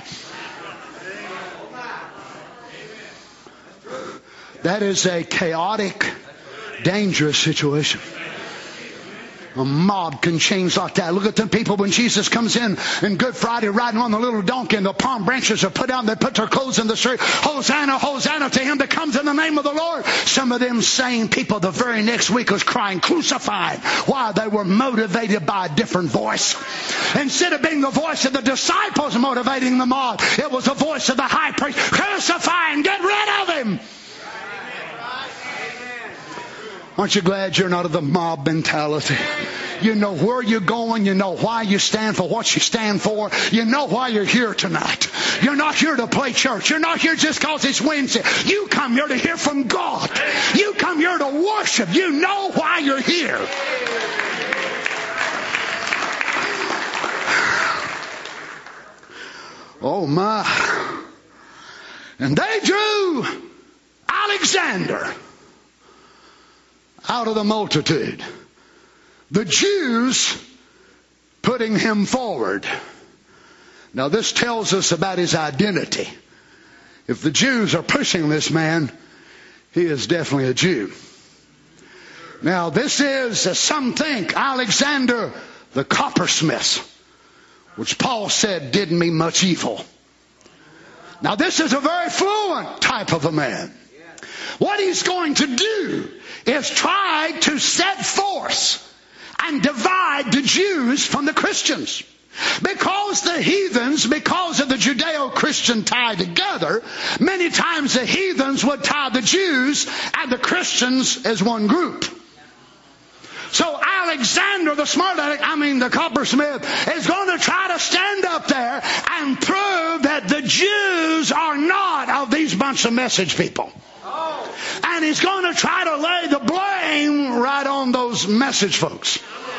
That is a chaotic, dangerous situation. A mob can change like that. Look at the people when Jesus comes in Good Friday riding on the little donkey and the palm branches are put out. They put their clothes in the street. Hosanna, Hosanna to him that comes in the name of the Lord. Some of them same people the very next week was crying, crucified. Why? They were motivated by a different voice. Instead of being the voice of the disciples motivating the mob, it was the voice of the high priest. Crucify and get rid of him. Aren't you glad you're not of the mob mentality? You know where you're going. You know why you stand for what you stand for. You know why you're here tonight. You're not here to play church. You're not here just because it's Wednesday. You come here to hear from God. You come here to worship. You know why you're here. Oh my. And they drew Alexander out of the multitude. The Jews putting him forward. Now this tells us about his identity. If the Jews are pushing this man, he is definitely a Jew. Now this is, as some think, Alexander the coppersmith, which Paul said didn't mean much evil. Now this is a very fluent type of a man. What he's going to do is try to set forth and divide the Jews from the Christians. Because the heathens, because of the Judeo-Christian tie together, many times the heathens would tie the Jews and the Christians as one group. So Alexander, the coppersmith, is going to try to stand up there and prove that the Jews are not of these bunch of message people. And he's going to try to lay the blame right on those message folks.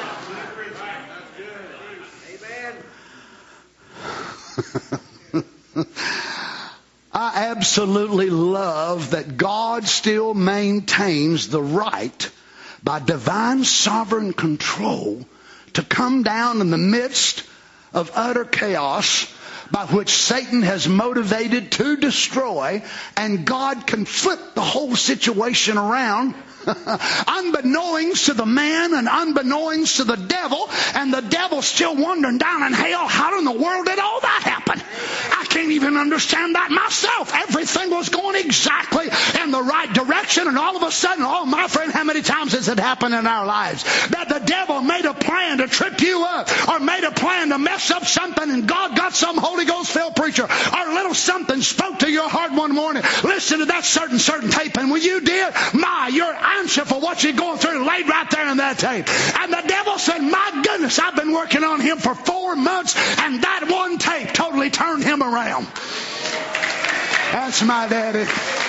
I absolutely love that God still maintains the right by divine sovereign control to come down in the midst of utter chaos by which Satan has motivated to destroy, and God can flip the whole situation around unbeknownst to the man and unbeknownst to the devil, and the devil's still wondering down in hell, how in the world did all that happen? I can't even understand that myself. Everything was going exactly in the right direction, and all of a sudden, oh my friend, how many times has it happened in our lives that the devil made a plan to trip you up, or made a plan to mess up something, and God got some Holy Ghost filled preacher or a little something spoke to your heart one morning, listen to that certain tape, and when you did, your answer for what you're going through laid right there in that tape. And the devil said, my goodness, I've been working on him for 4 months, and that one tape totally turned him around. That's my daddy.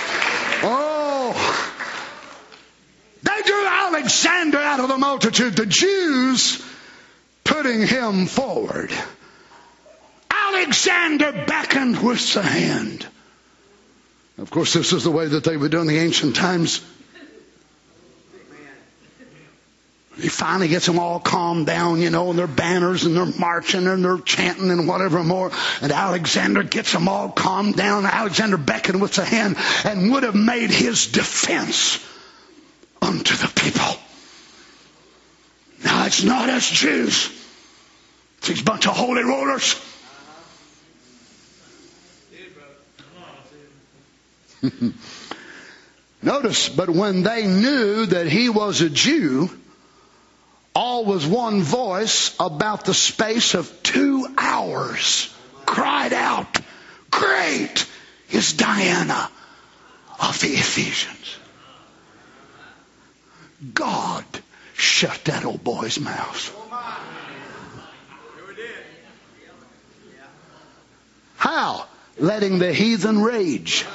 Oh, they drew Alexander out of the multitude, the Jews putting him forward. Alexander beckoned with the hand. Of course, this is the way that they would do in the ancient times. He finally gets them all calmed down, and their banners and they're marching and they're chanting and whatever more. And Alexander gets them all calmed down. Alexander beckoned with the hand and would have made his defense unto the people. Now, it's not us Jews. It's these bunch of holy rollers. Notice, but when they knew that he was a Jew, all was one voice about the space of 2 hours cried out, great is Diana of the Ephesians. God shut that old boy's mouth. How? Letting the heathen rage.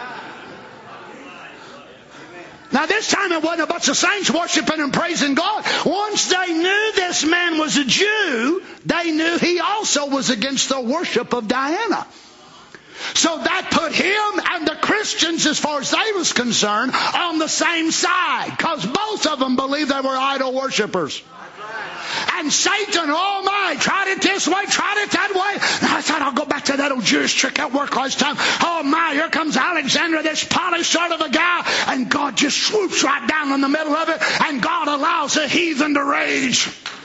Now this time it wasn't a bunch of saints worshiping and praising God. Once they knew this man was a Jew, they knew he also was against the worship of Diana. So that put him and the Christians, as far as they was concerned, on the same side. Because both of them believed they were idol worshipers. And Satan, oh my, tried it this way, tried it that way. And I thought, I'll go back to that old Jewish trick at work last time. Oh my, here comes Alexander, this polished sort of a guy. And God just swoops right down in the middle of it. And God allows the heathen to rage.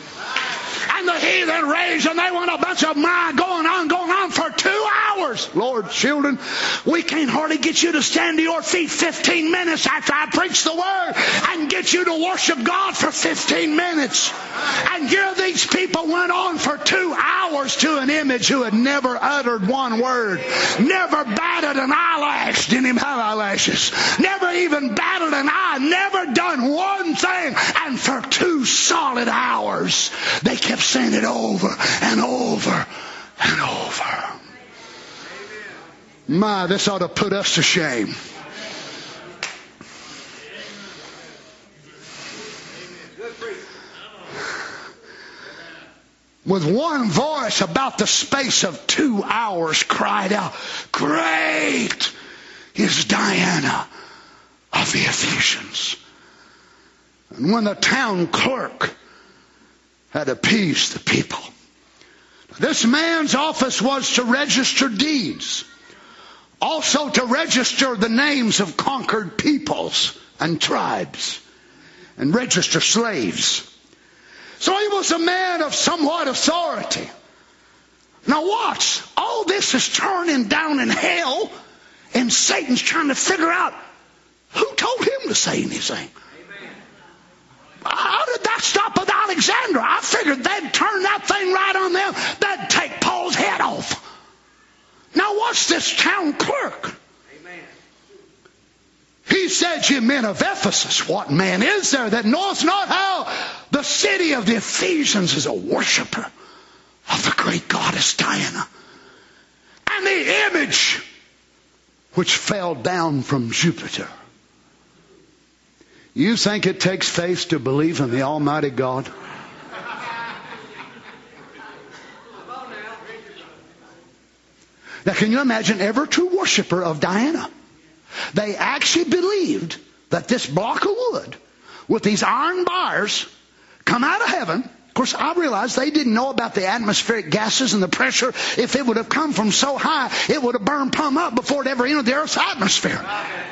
And the heathen raged, and they went a bunch of going on for 2 hours. Lord, children, we can't hardly get you to stand to your feet 15 minutes after I preach the word and get you to worship God for 15 minutes. And here these people went on for 2 hours to an image who had never uttered one word, never batted an eyelash, didn't even have eyelashes, never even batted an eye, never done one thing. And for 2 solid hours, they kept saying it over and over and over. My, this ought to put us to shame. With one voice, about the space of 2 hours, cried out, "Great is Diana of the Ephesians." And when the town clerk had appeased the people, this man's office was to register deeds, also to register the names of conquered peoples and tribes, and register slaves. So he was a man of somewhat authority. Now watch, all this is turning down in hell, and Satan's trying to figure out who told him to say anything. How did that stop with Alexander? I figured they'd turn that thing right on them. They'd take Paul's head off. Now watch this town clerk. He said, "Ye men of Ephesus, what man is there that knoweth not how the city of the Ephesians is a worshiper of the great goddess Diana, and the image which fell down from Jupiter?" You think it takes faith to believe in the Almighty God? Now, can you imagine every true worshiper of Diana? They actually believed that this block of wood with these iron bars come out of heaven. Of course, I realize they didn't know about the atmospheric gases and the pressure. If it would have come from so high, it would have burned plumb up before it ever entered the earth's atmosphere.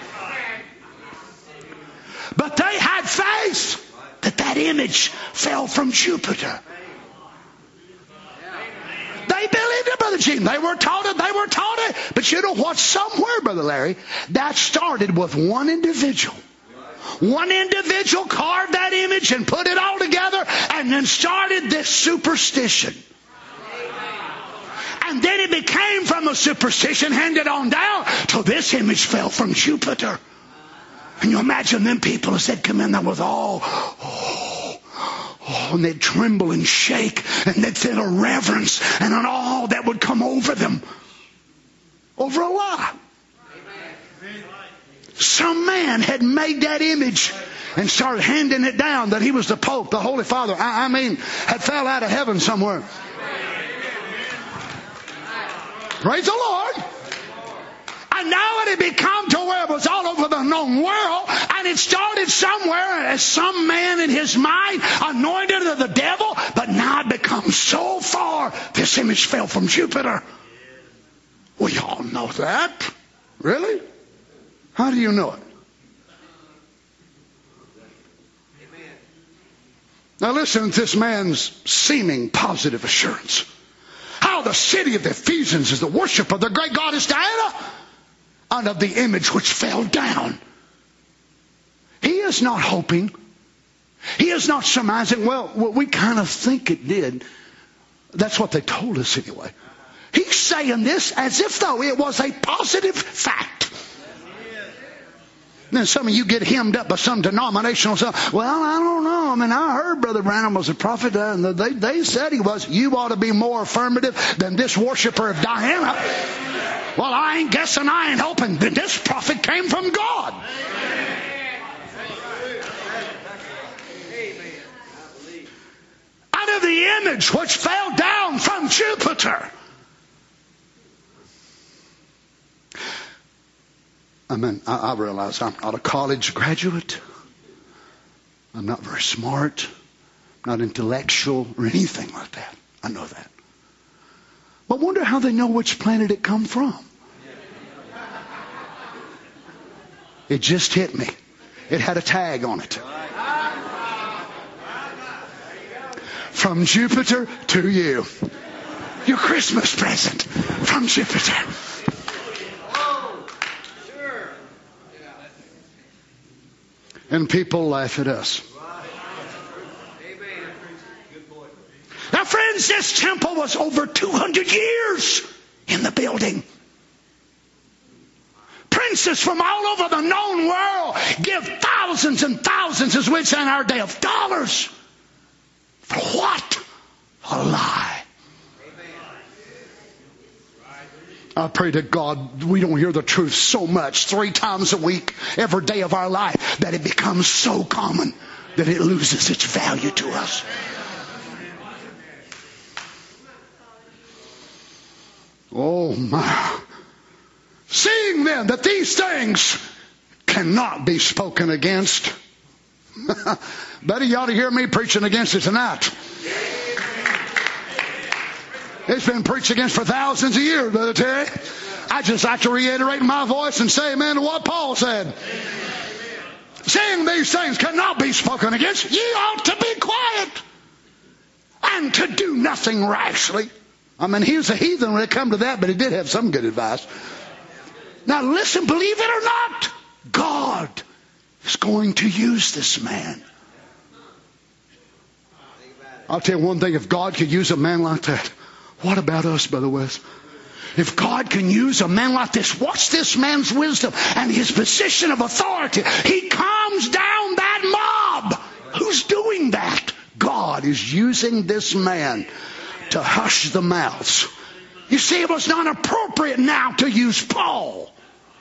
But they had faith that that image fell from Jupiter. They believed it, Brother Gene. They were taught it. But you know what? Somewhere, Brother Larry, that started with one individual. One individual carved that image and put it all together and then started this superstition. And then it became from a superstition handed on down till this image fell from Jupiter. And you imagine them people as they'd come in there with and they'd tremble and shake, and they'd feel a reverence and an awe that would come over them. Over a lie. Some man had made that image and started handing it down that he was the Pope, the Holy Father. I mean, had fell out of heaven somewhere. Praise the Lord. And now it had become to where it was all over the known world, and it started somewhere as some man in his mind anointed of the devil, but now it becomes so far, this image fell from Jupiter. We all know that. Really? How do you know it? Now listen to this man's seeming positive assurance. How the city of the Ephesians is the worship of the great goddess Diana, and of the image which fell down. He is not hoping. He is not surmising, well, we kind of think it did. That's what they told us anyway. He's saying this as if though it was a positive fact. Then some of you get hemmed up by some denominational stuff. Well, I don't know. I mean, I heard Brother Branham was a prophet, and they said he was. You ought to be more affirmative than this worshiper of Diana. Well, I ain't guessing, I ain't hoping. Then this prophet came from God. Out of the image which fell down from Jupiter. I mean, I realize I'm not a college graduate. I'm not very smart. Not intellectual or anything like that. I know that. But wonder how they know which planet it come from. It just hit me. It had a tag on it. from Jupiter to you. Your Christmas present from Jupiter. And people laugh at us. Now, friends, this temple was over 200 years in the building. Princes from all over the known world give thousands and thousands, as we'd say in our day, of dollars. For what? A lie. I pray to God we don't hear the truth so much 3 times a week, every day of our life, that it becomes so common that it loses its value to us. Oh my. Seeing then that these things cannot be spoken against. Betty, you ought to hear me preaching against it tonight. It's been preached against for thousands of years, Brother Terry. I just like to reiterate my voice and say amen to what Paul said. Seeing these things cannot be spoken against, ye ought to be quiet and to do nothing rashly. I mean, he was a heathen when it come to that, but he did have some good advice. Now listen, believe it or not, God is going to use this man. I'll tell you one thing, if God could use a man like that, what about us, Brother West? If God can use a man like this, watch this man's wisdom and his position of authority. He calms down that mob. Who's doing that? God is using this man to hush the mouths. You see, it was not appropriate now to use Paul.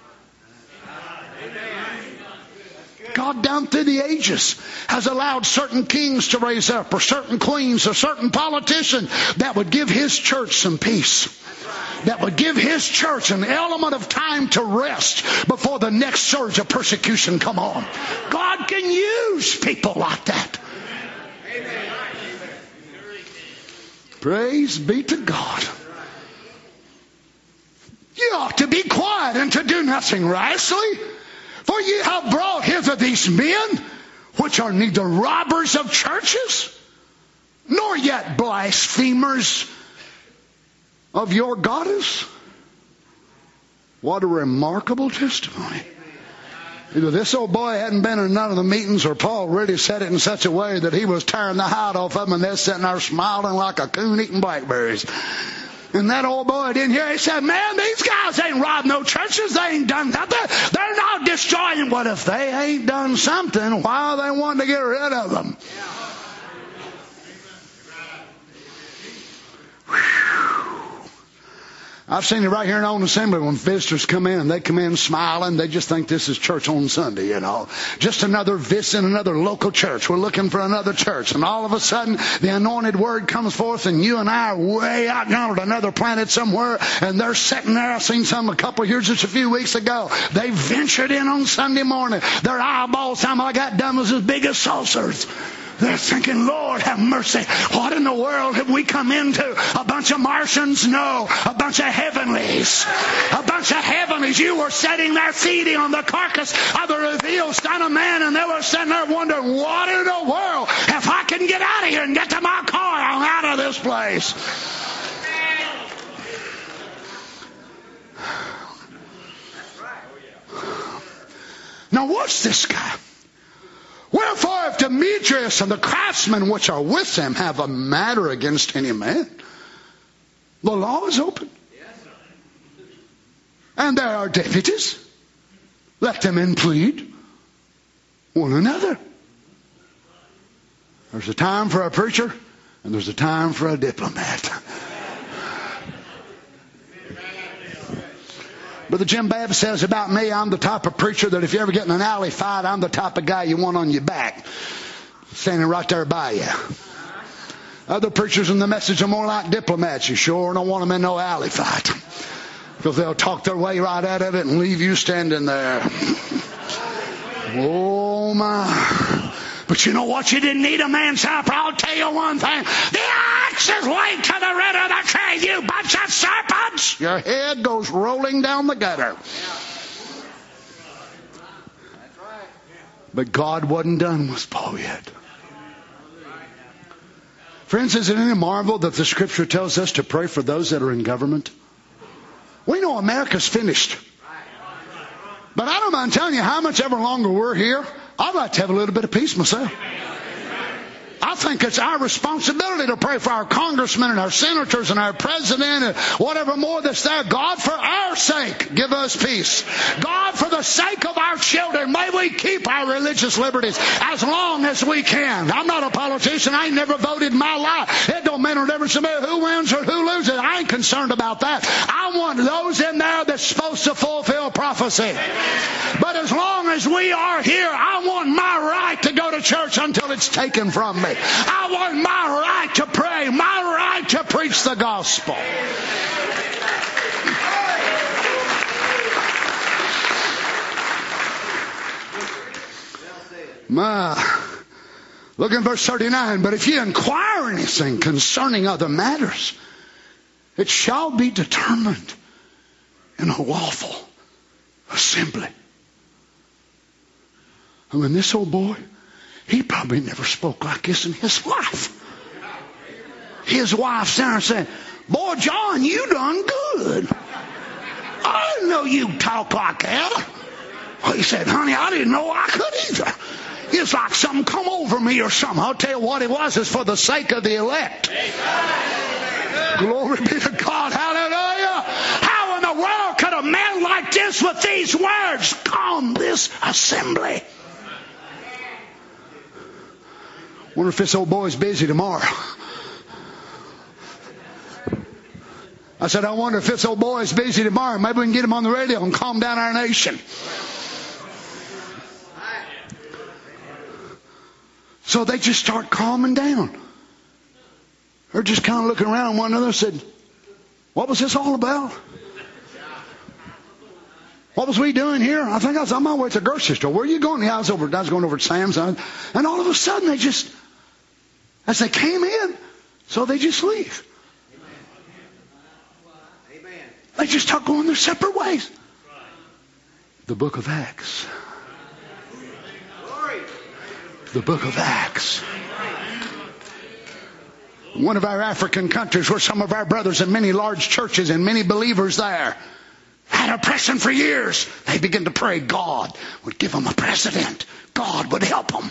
God down through the ages has allowed certain kings to raise up, or certain queens, or certain politicians that would give his church some peace. That would give his church an element of time to rest before the next surge of persecution come on. God can use people like that. Praise be to God. You ought to be quiet and to do nothing rashly. For ye have brought hither these men, which are neither robbers of churches, nor yet blasphemers of your goddess. What a remarkable testimony. Either this old boy hadn't been in none of the meetings, or Paul really said it in such a way that he was tearing the hide off of them, and they're sitting there smiling like a coon eating blackberries. And that old boy didn't hear. He said, man, these guys ain't robbed no churches. They ain't done nothing. They're not destroying. What if they ain't done something? Why are they wanting to get rid of them? I've seen it right here in Old Assembly when visitors come in and they come in smiling. They just think this is church on Sunday, you know. Just another visit, another local church. We're looking for another church. And all of a sudden, the anointed word comes forth, and you and I are way out on another planet somewhere, and they're sitting there. I seen some a couple of years, just a few weeks ago. They ventured in on Sunday morning. Their eyeballs, some I got done was as big as saucers. They're thinking, Lord, have mercy. What in the world have we come into? A bunch of Martians? No. A bunch of heavenlies. A bunch of heavenlies. You were sitting there feeding on the carcass of the revealed Son of Man, and they were sitting there wondering, what in the world? If I can get out of here and get to my car, I'm out of this place. Now watch this guy. Wherefore, if Demetrius and the craftsmen which are with him have a matter against any man, the law is open. And there are deputies. Let them in plead one another. There's a time for a preacher, and there's a time for a diplomat. Brother Jim Babb says about me, I'm the type of preacher that if you ever get in an alley fight, I'm the type of guy you want on your back, standing right there by you. Other preachers in the message are more like diplomats. You sure don't want them in no alley fight, because they'll talk their way right out of it and leave you standing there. Oh my. But you know what? You didn't need a man's help. I'll tell you one thing. The axe is laid to the root of the tree, you bunch of serpents. Your head goes rolling down the gutter. But God wasn't done with Paul yet. Friends, is it any marvel that the Scripture tells us to pray for those that are in government? We know America's finished. But I don't mind telling you, how much ever longer we're here, I'd like to have a little bit of peace myself. I think it's our responsibility to pray for our congressmen and our senators and our president and whatever more that's there. God, for our sake, give us peace. God, for the sake of our children, may we keep our religious liberties as long as we can. I'm not a politician. I ain't never voted in my life. It don't matter to me who wins or who loses. I ain't concerned about that. I want those in there that's supposed to fulfill prophecy. But as long as we are here, I want my right to go to church until it's taken from me. I want my right to pray, my right to preach the gospel. Look in verse 39. But if ye inquire anything concerning other matters, it shall be determined in a lawful assembly. I mean, this old boy, he probably never spoke like this in his life. His wife Sarah said, "Boy, John, you done good. I didn't know you'd talk like that." Well, he said, "Honey, I didn't know I could either. It's like something come over me or something." I'll tell you what it was. It's for the sake of the elect. Glory be to God. Hallelujah. How in the world could a man like this with these words calm this assembly? Wonder if this old boy's busy tomorrow. I said, I wonder if this old boy's busy tomorrow. Maybe we can get him on the radio and calm down our nation. So they just start calming down. They're just kind of looking around one another and said, "What was this all about? What was we doing here?" I think I was on my way to the grocery store. "Where are you going?" "Yeah, I was going over to Sam's." And all of a sudden they just, as they came in, so they just leave. They just start going their separate ways. The book of Acts. The book of Acts. One of our African countries where some of our brothers in many large churches and many believers there had oppression for years. They began to pray God would give them a president. God would help them.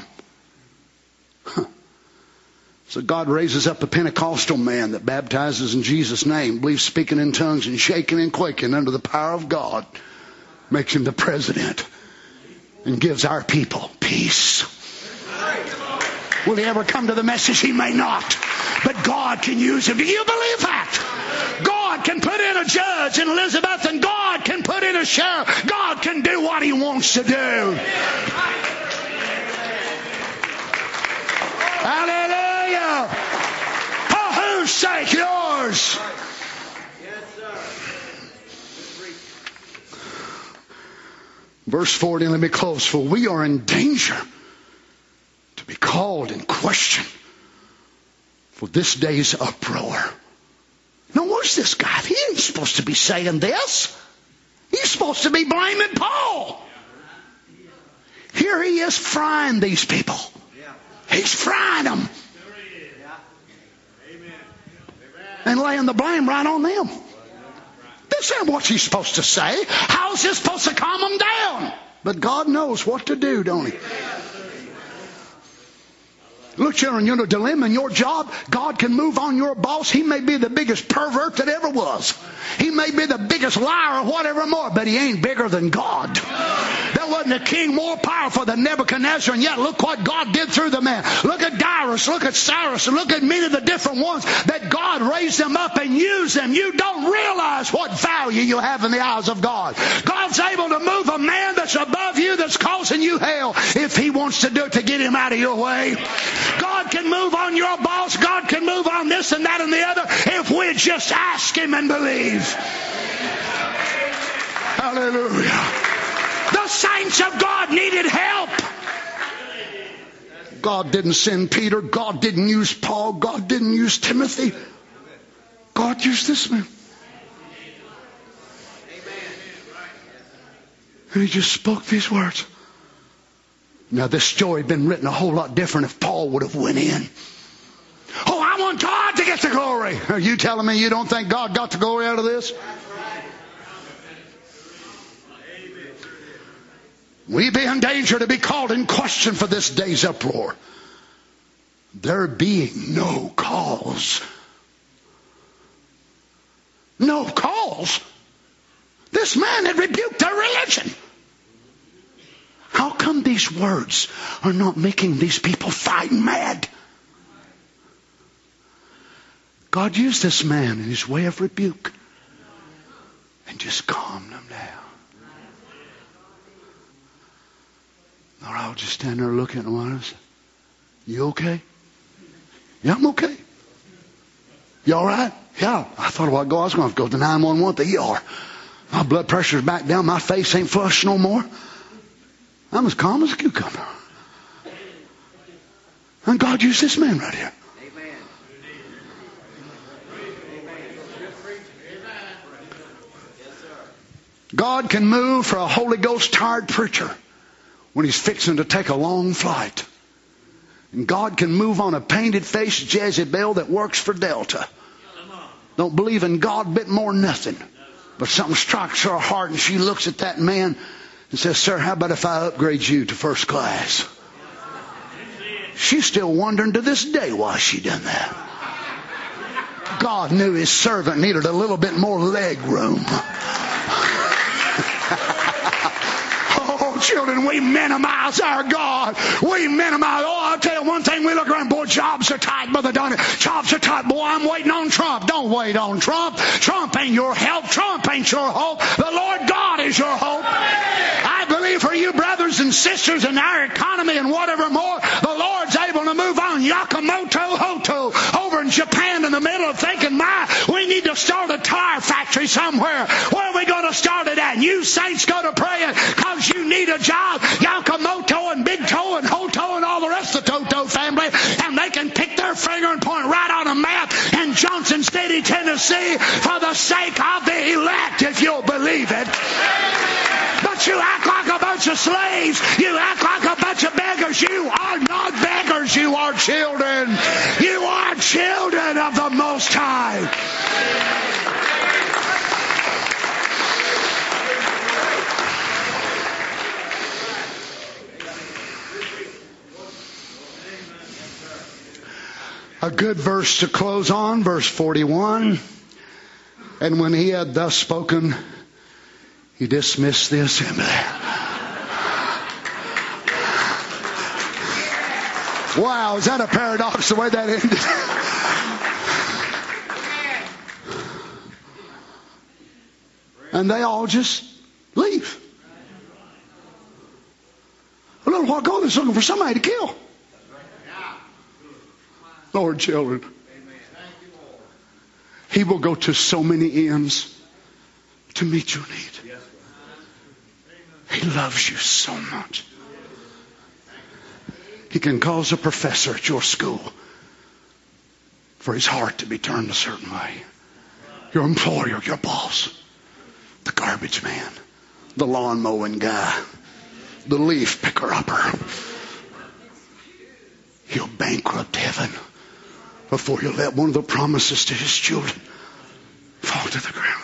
So God raises up a Pentecostal man that baptizes in Jesus' name, believes speaking in tongues and shaking and quaking under the power of God, makes him the president, and gives our people peace. Will he ever come to the message? He may not. But God can use him. Do you believe that? God can put in a judge in Elizabeth, and God can put in a sheriff. God can do what he wants to do. Hallelujah. For whose sake? Yours. Verse 40, let me close. For we are in danger to be called in question for this day's uproar. Now, where's this guy? He ain't supposed to be saying this. He's supposed to be blaming Paul. Here he is frying these people. He's frying them. And laying the blame right on them. This ain't what he's supposed to say. How's this supposed to calm them down? But God knows what to do, don't he? Look, children, you're in a dilemma in your job. God can move on your boss. He may be the biggest pervert that ever was. He may be the biggest liar or whatever more, but he ain't bigger than God. There wasn't a king more powerful than Nebuchadnezzar, and yet look what God did through the man. Look at Darius, look at Cyrus, and look at many of the different ones that God raised them up and used them. You don't realize what value you have in the eyes of God. God's able to move a man that's above you, that's causing you hell, if he wants to do it, to get him out of your way. God can move on your boss. God can move on this and that and the other if we just ask him and believe. Hallelujah. The saints of God needed help. God didn't send Peter. God didn't use Paul. God didn't use Timothy. God used this man. And he just spoke these words. Now, this story had been written a whole lot different if Paul would have went in. Oh, I want God to get the glory. Are you telling me you don't think God got the glory out of this? We be in danger to be called in question for this day's uproar. There being no cause. No cause? This man had rebuked their religion. How come these words are not making these people fighting mad? God used this man in his way of rebuke and just calmed them down. Or I'll just stand there looking at one and say, you okay? Yeah, I'm okay. You all right? Yeah. I thought a while ago I was going to have to go to 911 at the ER. My blood pressure's back down. My face ain't flushed no more. I'm as calm as a cucumber. And God used this man right here. God can move for a Holy Ghost tired preacher when he's fixing to take a long flight. And God can move on a painted-faced Jezebel that works for Delta. Don't believe in God a bit more than nothing. But something strikes her heart and she looks at that man and says, sir, how about if I upgrade you to first class? She's still wondering to this day why she done that. God knew his servant needed a little bit more leg room. Children, we minimize our God. We minimize. Oh, I'll tell you one thing. We look around, boy, jobs are tight, Brother Donnie. Jobs are tight. Boy, I'm waiting on Trump. Don't wait on Trump. Trump ain't your help. Trump ain't your hope. The Lord God is your hope. I believe for you brothers and sisters in our economy and whatever more, the Lord's able to move on. Yakamoto Hoto over in Japan in the middle of thinking, we need to start a tire factory somewhere. Where are we going to start it at? And you saints go to praying because you need a job. Yakamoto and Big Toe and Hoto and all the rest of the Toto family, and they can pick their finger and point right on a map in Johnson City, Tennessee, for the sake of the elect, if you'll believe it. But you act like a bunch of slaves. You act like a bunch of beggars. You are not beggars. You are children. You are children of the Most High. A good verse to close on, verse 41. And when he had thus spoken, he dismissed the assembly. Wow, is that a paradox the way that ended? And they all just leave. A little while ago, they're looking for somebody to kill. Lord, children, he will go to so many ends to meet your need. He loves you so much. He can cause a professor at your school for his heart to be turned a certain way. Your employer, your boss, the garbage man, the lawn mowing guy, the leaf picker-upper. He'll bankrupt heaven before he'll let one of the promises to his children fall to the ground.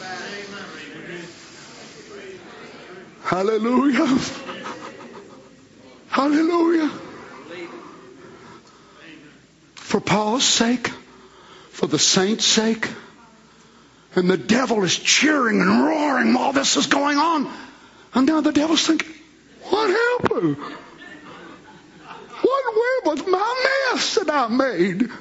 Hallelujah. Hallelujah. For Paul's sake, for the saints' sake, and the devil is cheering and roaring while this is going on. And now the devil's thinking, what happened? What was my mess that I made?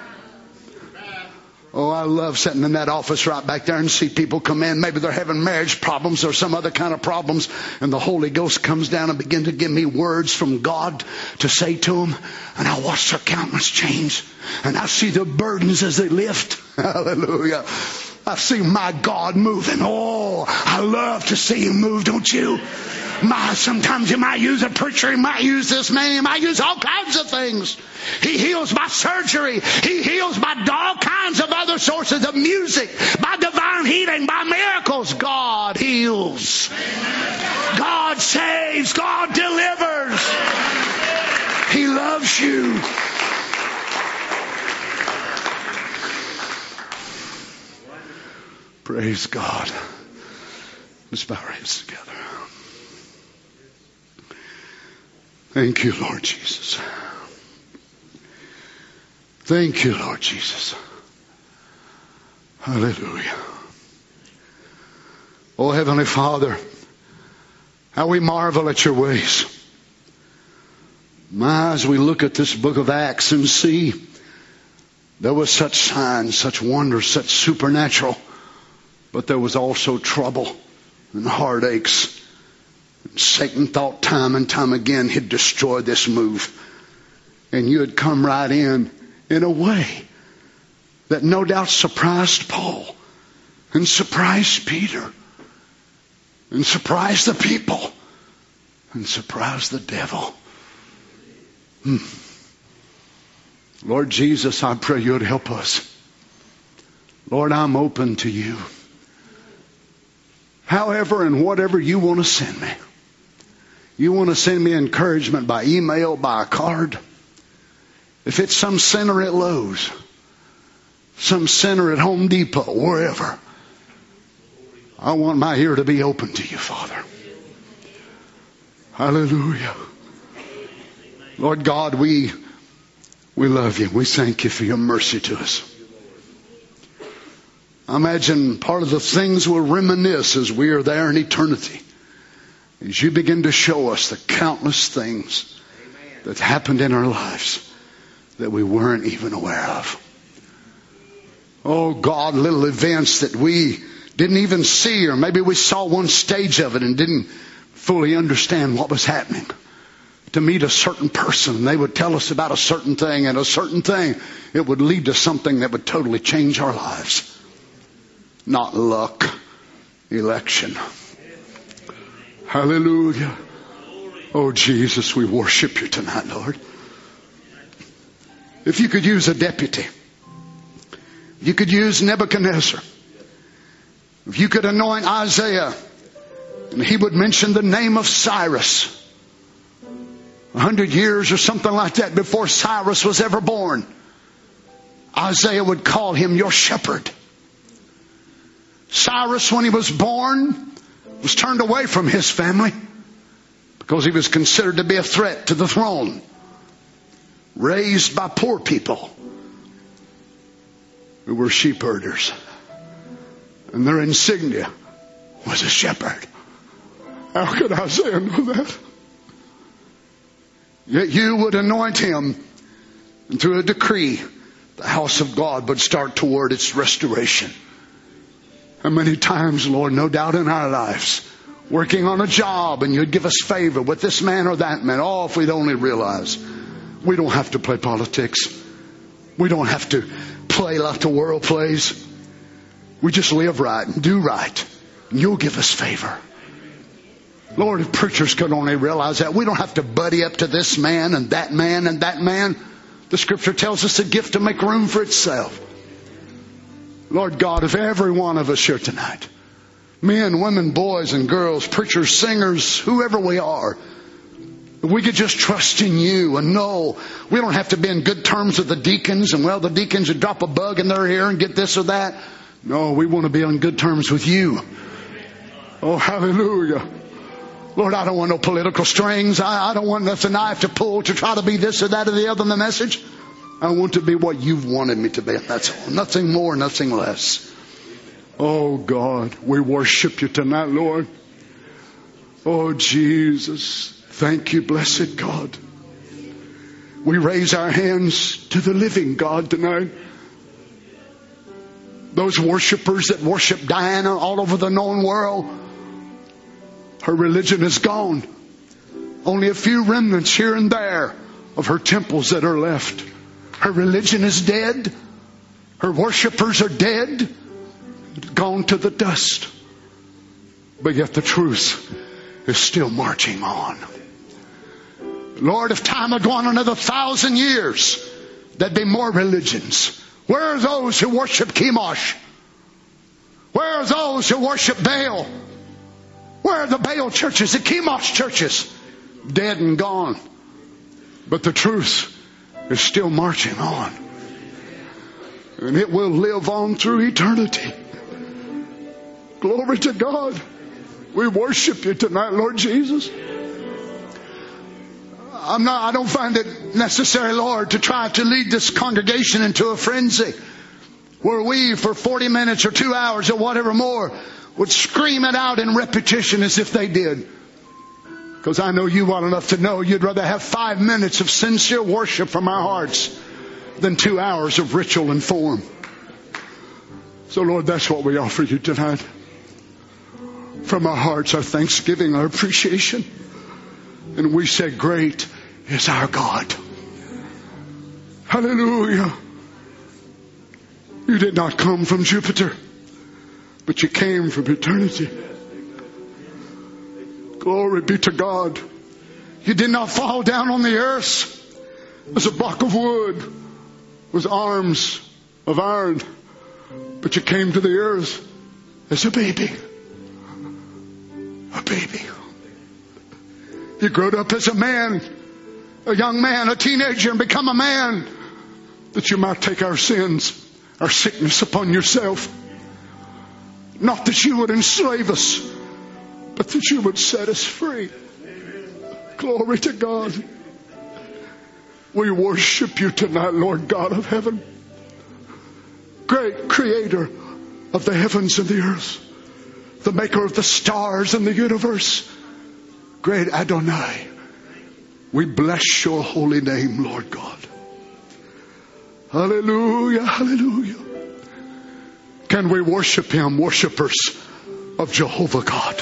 Oh, I love sitting in that office right back there and see people come in. Maybe they're having marriage problems or some other kind of problems. And the Holy Ghost comes down and begins to give me words from God to say to them. And I watch their countenance change. And I see the burdens as they lift. Hallelujah. I see my God moving. Oh, I love to see him move, don't you? Sometimes you might use a preacher, he might use this man, he might use all kinds of things. He heals by surgery. He heals by all kinds of other sources of music, by divine healing, by miracles. God heals. God saves. God delivers. He loves you. Praise God. Let's bow our heads together. Thank you, Lord Jesus. Thank you, Lord Jesus. Hallelujah. Oh, Heavenly Father, how we marvel at your ways. My, as we look at this book of Acts and see there was such signs, such wonders, such supernatural, but there was also trouble and heartaches. Satan thought time and time again he'd destroy this move. And you had come right in a way that no doubt surprised Paul and surprised Peter and surprised the people and surprised the devil. Lord Jesus, I pray you'd help us. Lord, I'm open to you. However and whatever you want to send me. You want to send me encouragement by email, by a card. If it's some center at Lowe's, some center at Home Depot, wherever. I want my ear to be open to you, Father. Hallelujah. Lord God, we love you. We thank you for your mercy to us. I imagine part of the things we'll reminisce as we are there in eternity. As you begin to show us the countless things that happened in our lives that we weren't even aware of. Oh God, little events that we didn't even see, or maybe we saw one stage of it and didn't fully understand what was happening. To meet a certain person, they would tell us about a certain thing, and a certain thing, it would lead to something that would totally change our lives. Not luck, election. Hallelujah. Oh Jesus, we worship you tonight, Lord. If you could use a deputy, you could use Nebuchadnezzar. If you could anoint Isaiah, and he would mention the name of Cyrus, 100 years or something like that before Cyrus was ever born, Isaiah would call him your shepherd. Cyrus, when he was born, was turned away from his family because he was considered to be a threat to the throne. Raised by poor people who were sheep herders. And their insignia was a shepherd. How could Isaiah know that? Yet you would anoint him, and through a decree, the house of God would start toward its restoration. How many times, Lord, no doubt in our lives, working on a job, and you'd give us favor with this man or that man. Oh, if we'd only realize we don't have to play politics. We don't have to play like the world plays. We just live right and do right, and you'll give us favor. Lord, if preachers could only realize that. We don't have to buddy up to this man and that man and that man. The scripture tells us a gift to make room for itself. Lord God, if every one of us here tonight, men, women, boys and girls, preachers, singers, whoever we are, if we could just trust in you and know we don't have to be in good terms with the deacons, and well, the deacons would drop a bug in their ear and get this or that. No, we want to be on good terms with you. Oh, hallelujah. Lord, I don't want no political strings. I don't want nothing I have to pull to try to be this or that or the other in the message. I want to be what you've wanted me to be. That's all. Nothing more, nothing less. Oh God, we worship you tonight, Lord. Oh Jesus, thank you, blessed God. We raise our hands to the living God tonight. Those worshipers that worship Diana all over the known world, her religion is gone. Only a few remnants here and there of her temples that are left. Her religion is dead. Her worshipers are dead. Gone to the dust. But yet the truth is still marching on. Lord, if time had gone another 1,000 years, there'd be more religions. Where are those who worship Chemosh? Where are those who worship Baal? Where are the Baal churches, the Chemosh churches? Dead and gone. But the truth is still marching on. And it will live on through eternity. Glory to God. We worship you tonight, Lord Jesus. I don't find it necessary, Lord, to try to lead this congregation into a frenzy where we, for 40 minutes or 2 hours or whatever more, would scream it out in repetition as if they did. Because I know you well enough to know you'd rather have 5 minutes of sincere worship from our hearts than 2 hours of ritual and form. So, Lord, that's what we offer you tonight. From our hearts, our thanksgiving, our appreciation. And we say, great is our God. Hallelujah. You did not come from Jupiter, but you came from eternity. Glory be to God. You did not fall down on the earth as a block of wood with arms of iron, but you came to the earth as a baby. A baby. You grew up as a man, a young man, a teenager, and become a man that you might take our sins, our sickness upon yourself. Not that you would enslave us, but that you would set us free. Glory to God. We worship you tonight, Lord God of heaven. Great creator of the heavens and the earth. The maker of the stars and the universe. Great Adonai. We bless your holy name, Lord God. Hallelujah, hallelujah. Can we worship him, worshipers of Jehovah God?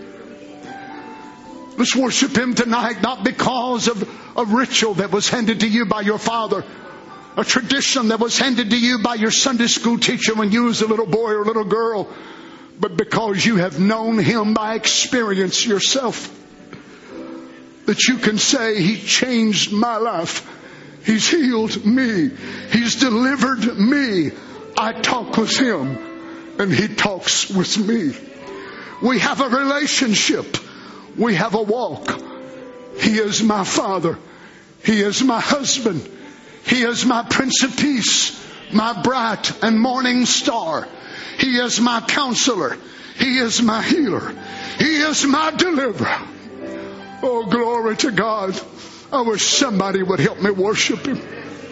Let's worship him tonight, not because of a ritual that was handed to you by your father, a tradition that was handed to you by your Sunday school teacher when you was a little boy or a little girl, but because you have known him by experience yourself. That you can say, he changed my life. He's healed me. He's delivered me. I talk with him and he talks with me. We have a relationship. We have a walk. He is my Father. He is my husband. He is my Prince of Peace, my bright and morning star. He is my counselor. He is my healer. He is my deliverer. Oh, glory to God. I wish somebody would help me worship him.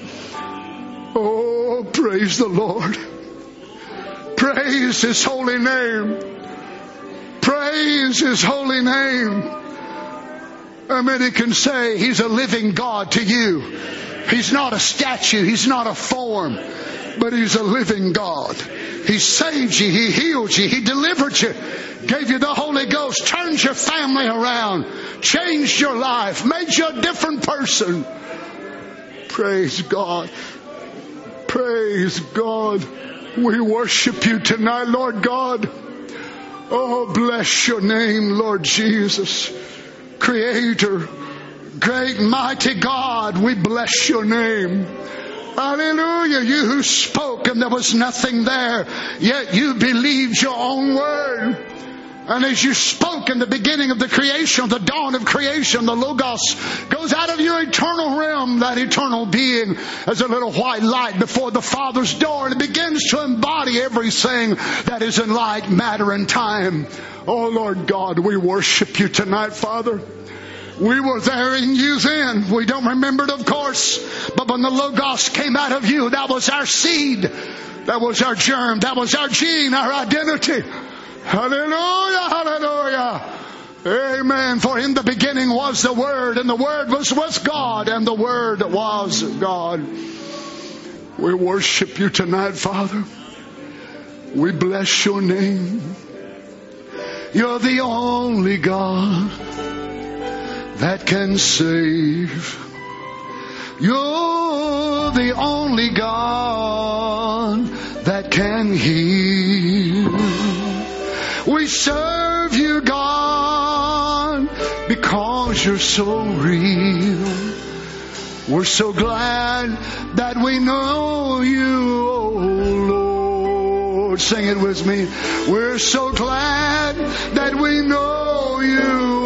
Oh, praise the Lord. Praise his holy name. Praise his holy name. I mean, he can say he's a living God to you. He's not a statue. He's not a form. But he's a living God. He saved you. He healed you. He delivered you. Gave you the Holy Ghost. Turned your family around. Changed your life. Made you a different person. Praise God. Praise God. We worship you tonight, Lord God. Oh, bless your name, Lord Jesus. Creator, great mighty God, we bless your name. Hallelujah. You who spoke and there was nothing there, yet you believed your own word. And as you spoke in the beginning of the creation, the dawn of creation, the Logos goes out of your eternal realm, that eternal being, as a little white light before the Father's door, and it begins to embody everything that is in light, matter, and time. Oh, Lord God, we worship you tonight, Father. We were there in you then. We don't remember it, of course. But when the Logos came out of you, that was our seed. That was our germ. That was our gene, our identity. Hallelujah, hallelujah. Amen. For in the beginning was the Word, and the Word was with God, and the Word was God. We worship you tonight, Father. We bless your name. You're the only God that can save. You're the only God that can heal. We serve you, God, because you're so real. We're so glad that we know you, oh Lord. Sing it with me. We're so glad that we know you,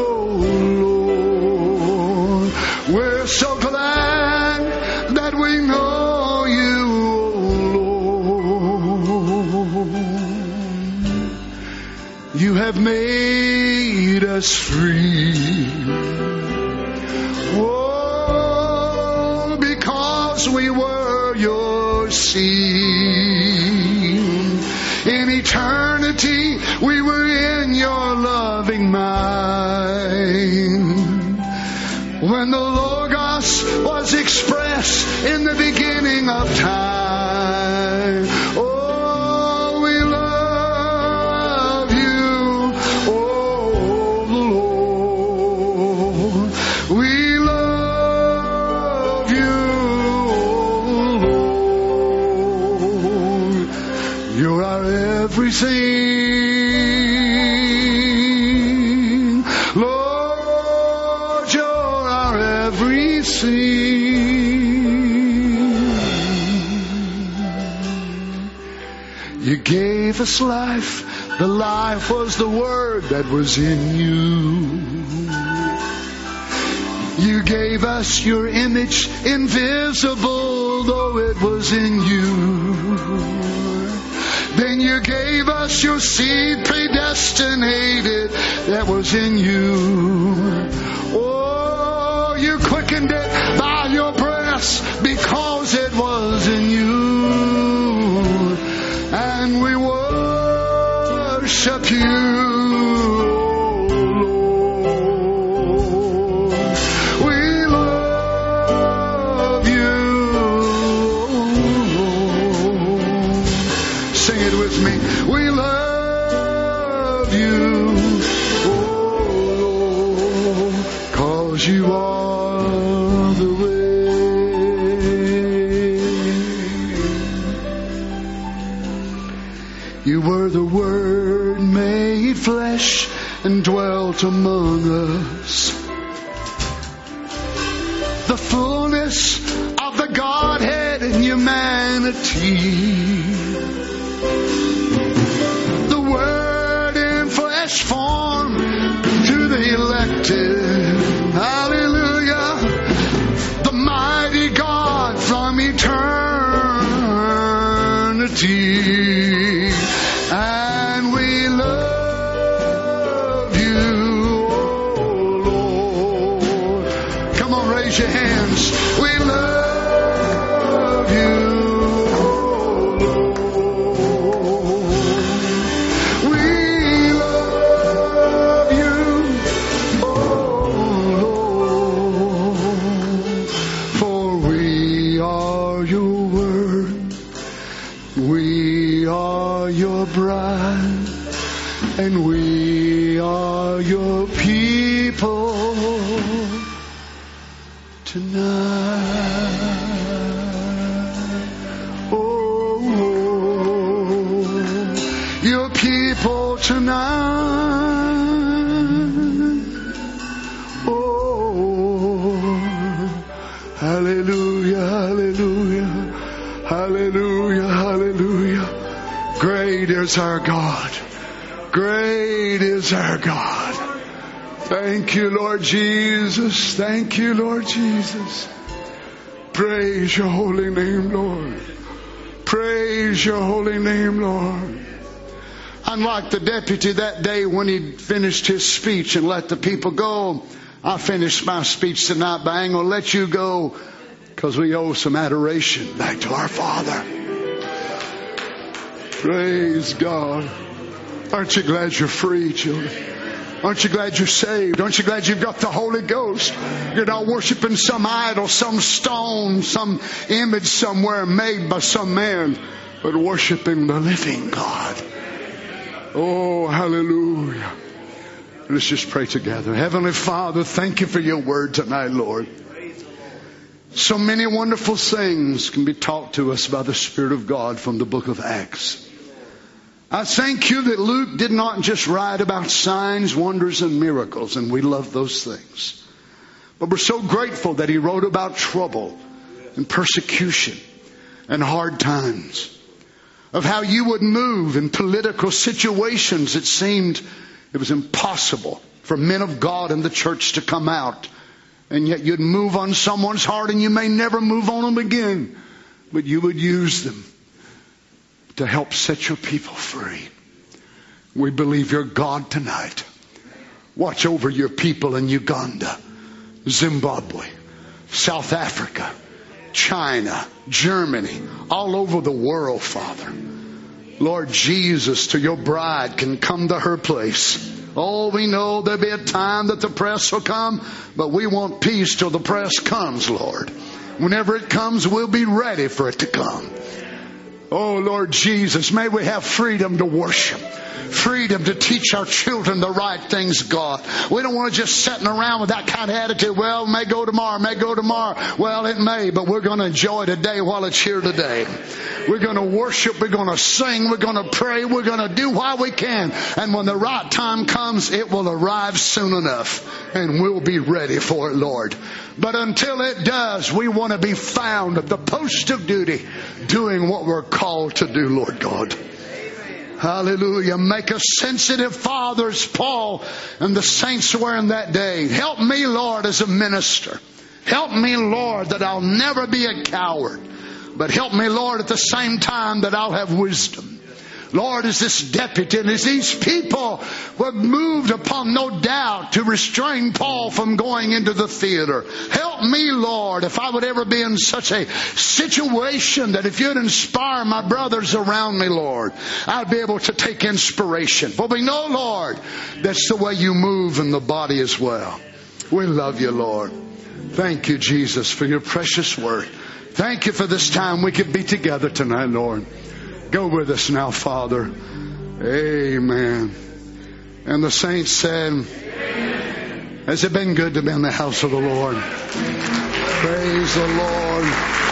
oh Lord. We're so glad that we know you, oh Lord. Oh, because we were your seed. In eternity, we were in your loving mind. When the Logos was expressed in the beginning of time. Oh, we love you, oh Lord. We love you, oh Lord. You're our everything. Lord, you're our everything. You gave us life. The life was the word that was in you. You gave us your image, invisible though it was in you. Then you gave us your seed, predestinated, that was in you. Oh, you quickened it by your breath because it was in you. And we worship you, Lord. We love you, Lord. Sing it with me. We love you, oh Lord, 'cause you are the way. You were the Word made flesh and dwelt among us. The fullness of the Godhead in humanity. The Word in flesh form to the elected. Hallelujah. The mighty God from eternity. And we love you, oh Lord. Come on, raise your hands. We love you, oh Lord. We love you, oh Lord. For we are your word. We are your bride, and we are your people tonight. Oh, your people tonight. Oh, hallelujah, hallelujah, hallelujah, hallelujah. Great is our God. Great is our God. Thank you, Lord Jesus. Thank you, Lord Jesus. Praise your holy name, Lord. Praise your holy name, Lord. Unlike the deputy that day when he finished his speech and let the people go, I finished my speech tonight, but I ain't going to let you go because we owe some adoration back to our Father. Praise God. Aren't you glad you're free, children? Aren't you glad you're saved? Aren't you glad you've got the Holy Ghost? You're not worshiping some idol, some stone, some image somewhere made by some man, but worshiping the living God. Oh, hallelujah. Let's just pray together. Heavenly Father, thank you for your word tonight, Lord. So many wonderful things can be taught to us by the Spirit of God from the book of Acts. I thank you that Luke did not just write about signs, wonders, and miracles, and we love those things. But we're so grateful that he wrote about trouble and persecution and hard times. Of how you would move in political situations that seemed it was impossible for men of God in the church to come out. And yet you'd move on someone's heart and you may never move on them again. But you would use them to help set your people free. We believe you're God tonight. Watch over your people in Uganda, Zimbabwe, South Africa, China, Germany, all over the world, Father. Lord Jesus, till your bride can come to her place. Oh, we know there'll be a time that the press will come, but we want peace till the press comes, Lord. Whenever it comes, we'll be ready for it to come. Oh, Lord Jesus, may we have freedom to worship. Freedom to teach our children the right things, God. We don't want to just sitting around with that kind of attitude. Well, may go tomorrow, may go tomorrow. Well, it may, but we're going to enjoy today while it's here today. We're going to worship, we're going to sing, we're going to pray, we're going to do what we can. And when the right time comes, it will arrive soon enough. And we'll be ready for it, Lord. But until it does, we want to be found at the post of duty, doing what we're called to do, Lord God. Hallelujah. Make us sensitive fathers, Paul and the saints were in that day. Help me, Lord, as a minister. Help me, Lord, that I'll never be a coward. But help me, Lord, at the same time that I'll have wisdom. Lord, as this deputy and as these people were moved upon, no doubt, to restrain Paul from going into the theater. Help me, Lord, if I would ever be in such a situation that if you'd inspire my brothers around me, Lord, I'd be able to take inspiration. For we know, Lord, that's the way you move in the body as well. We love you, Lord. Thank you, Jesus, for your precious word. Thank you for this time we could be together tonight, Lord. Go with us now, Father. Amen. And the saints said, Amen. Has it been good to be in the house of the Lord? Praise the Lord.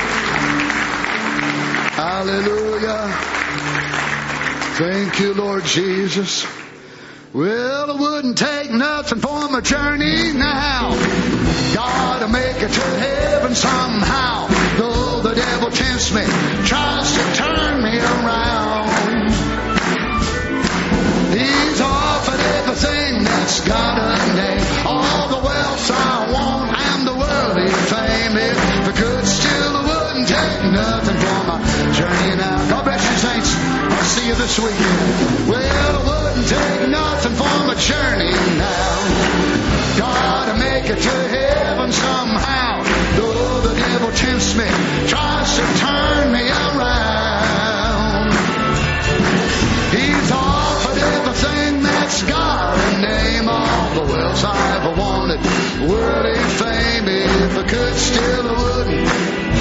Hallelujah. Thank you, Lord Jesus. Well, it wouldn't take nothing for my journey now. Gotta make it to heaven somehow. Though the devil tempts me, tries to turn me around. He's offered everything that's got a name. All the wealth I want and the worldly fame. If I could still, it wouldn't take nothing for my journey now. God bless you, saints. I'll see you this weekend. Well, it wouldn't take nothing for my journey now. Gotta make it to heaven somehow. Though the devil tempts me, tries to turn me around. He's offered everything that's got a name. All the wealth I've ever wanted, worldly fame. If I could still, I wouldn't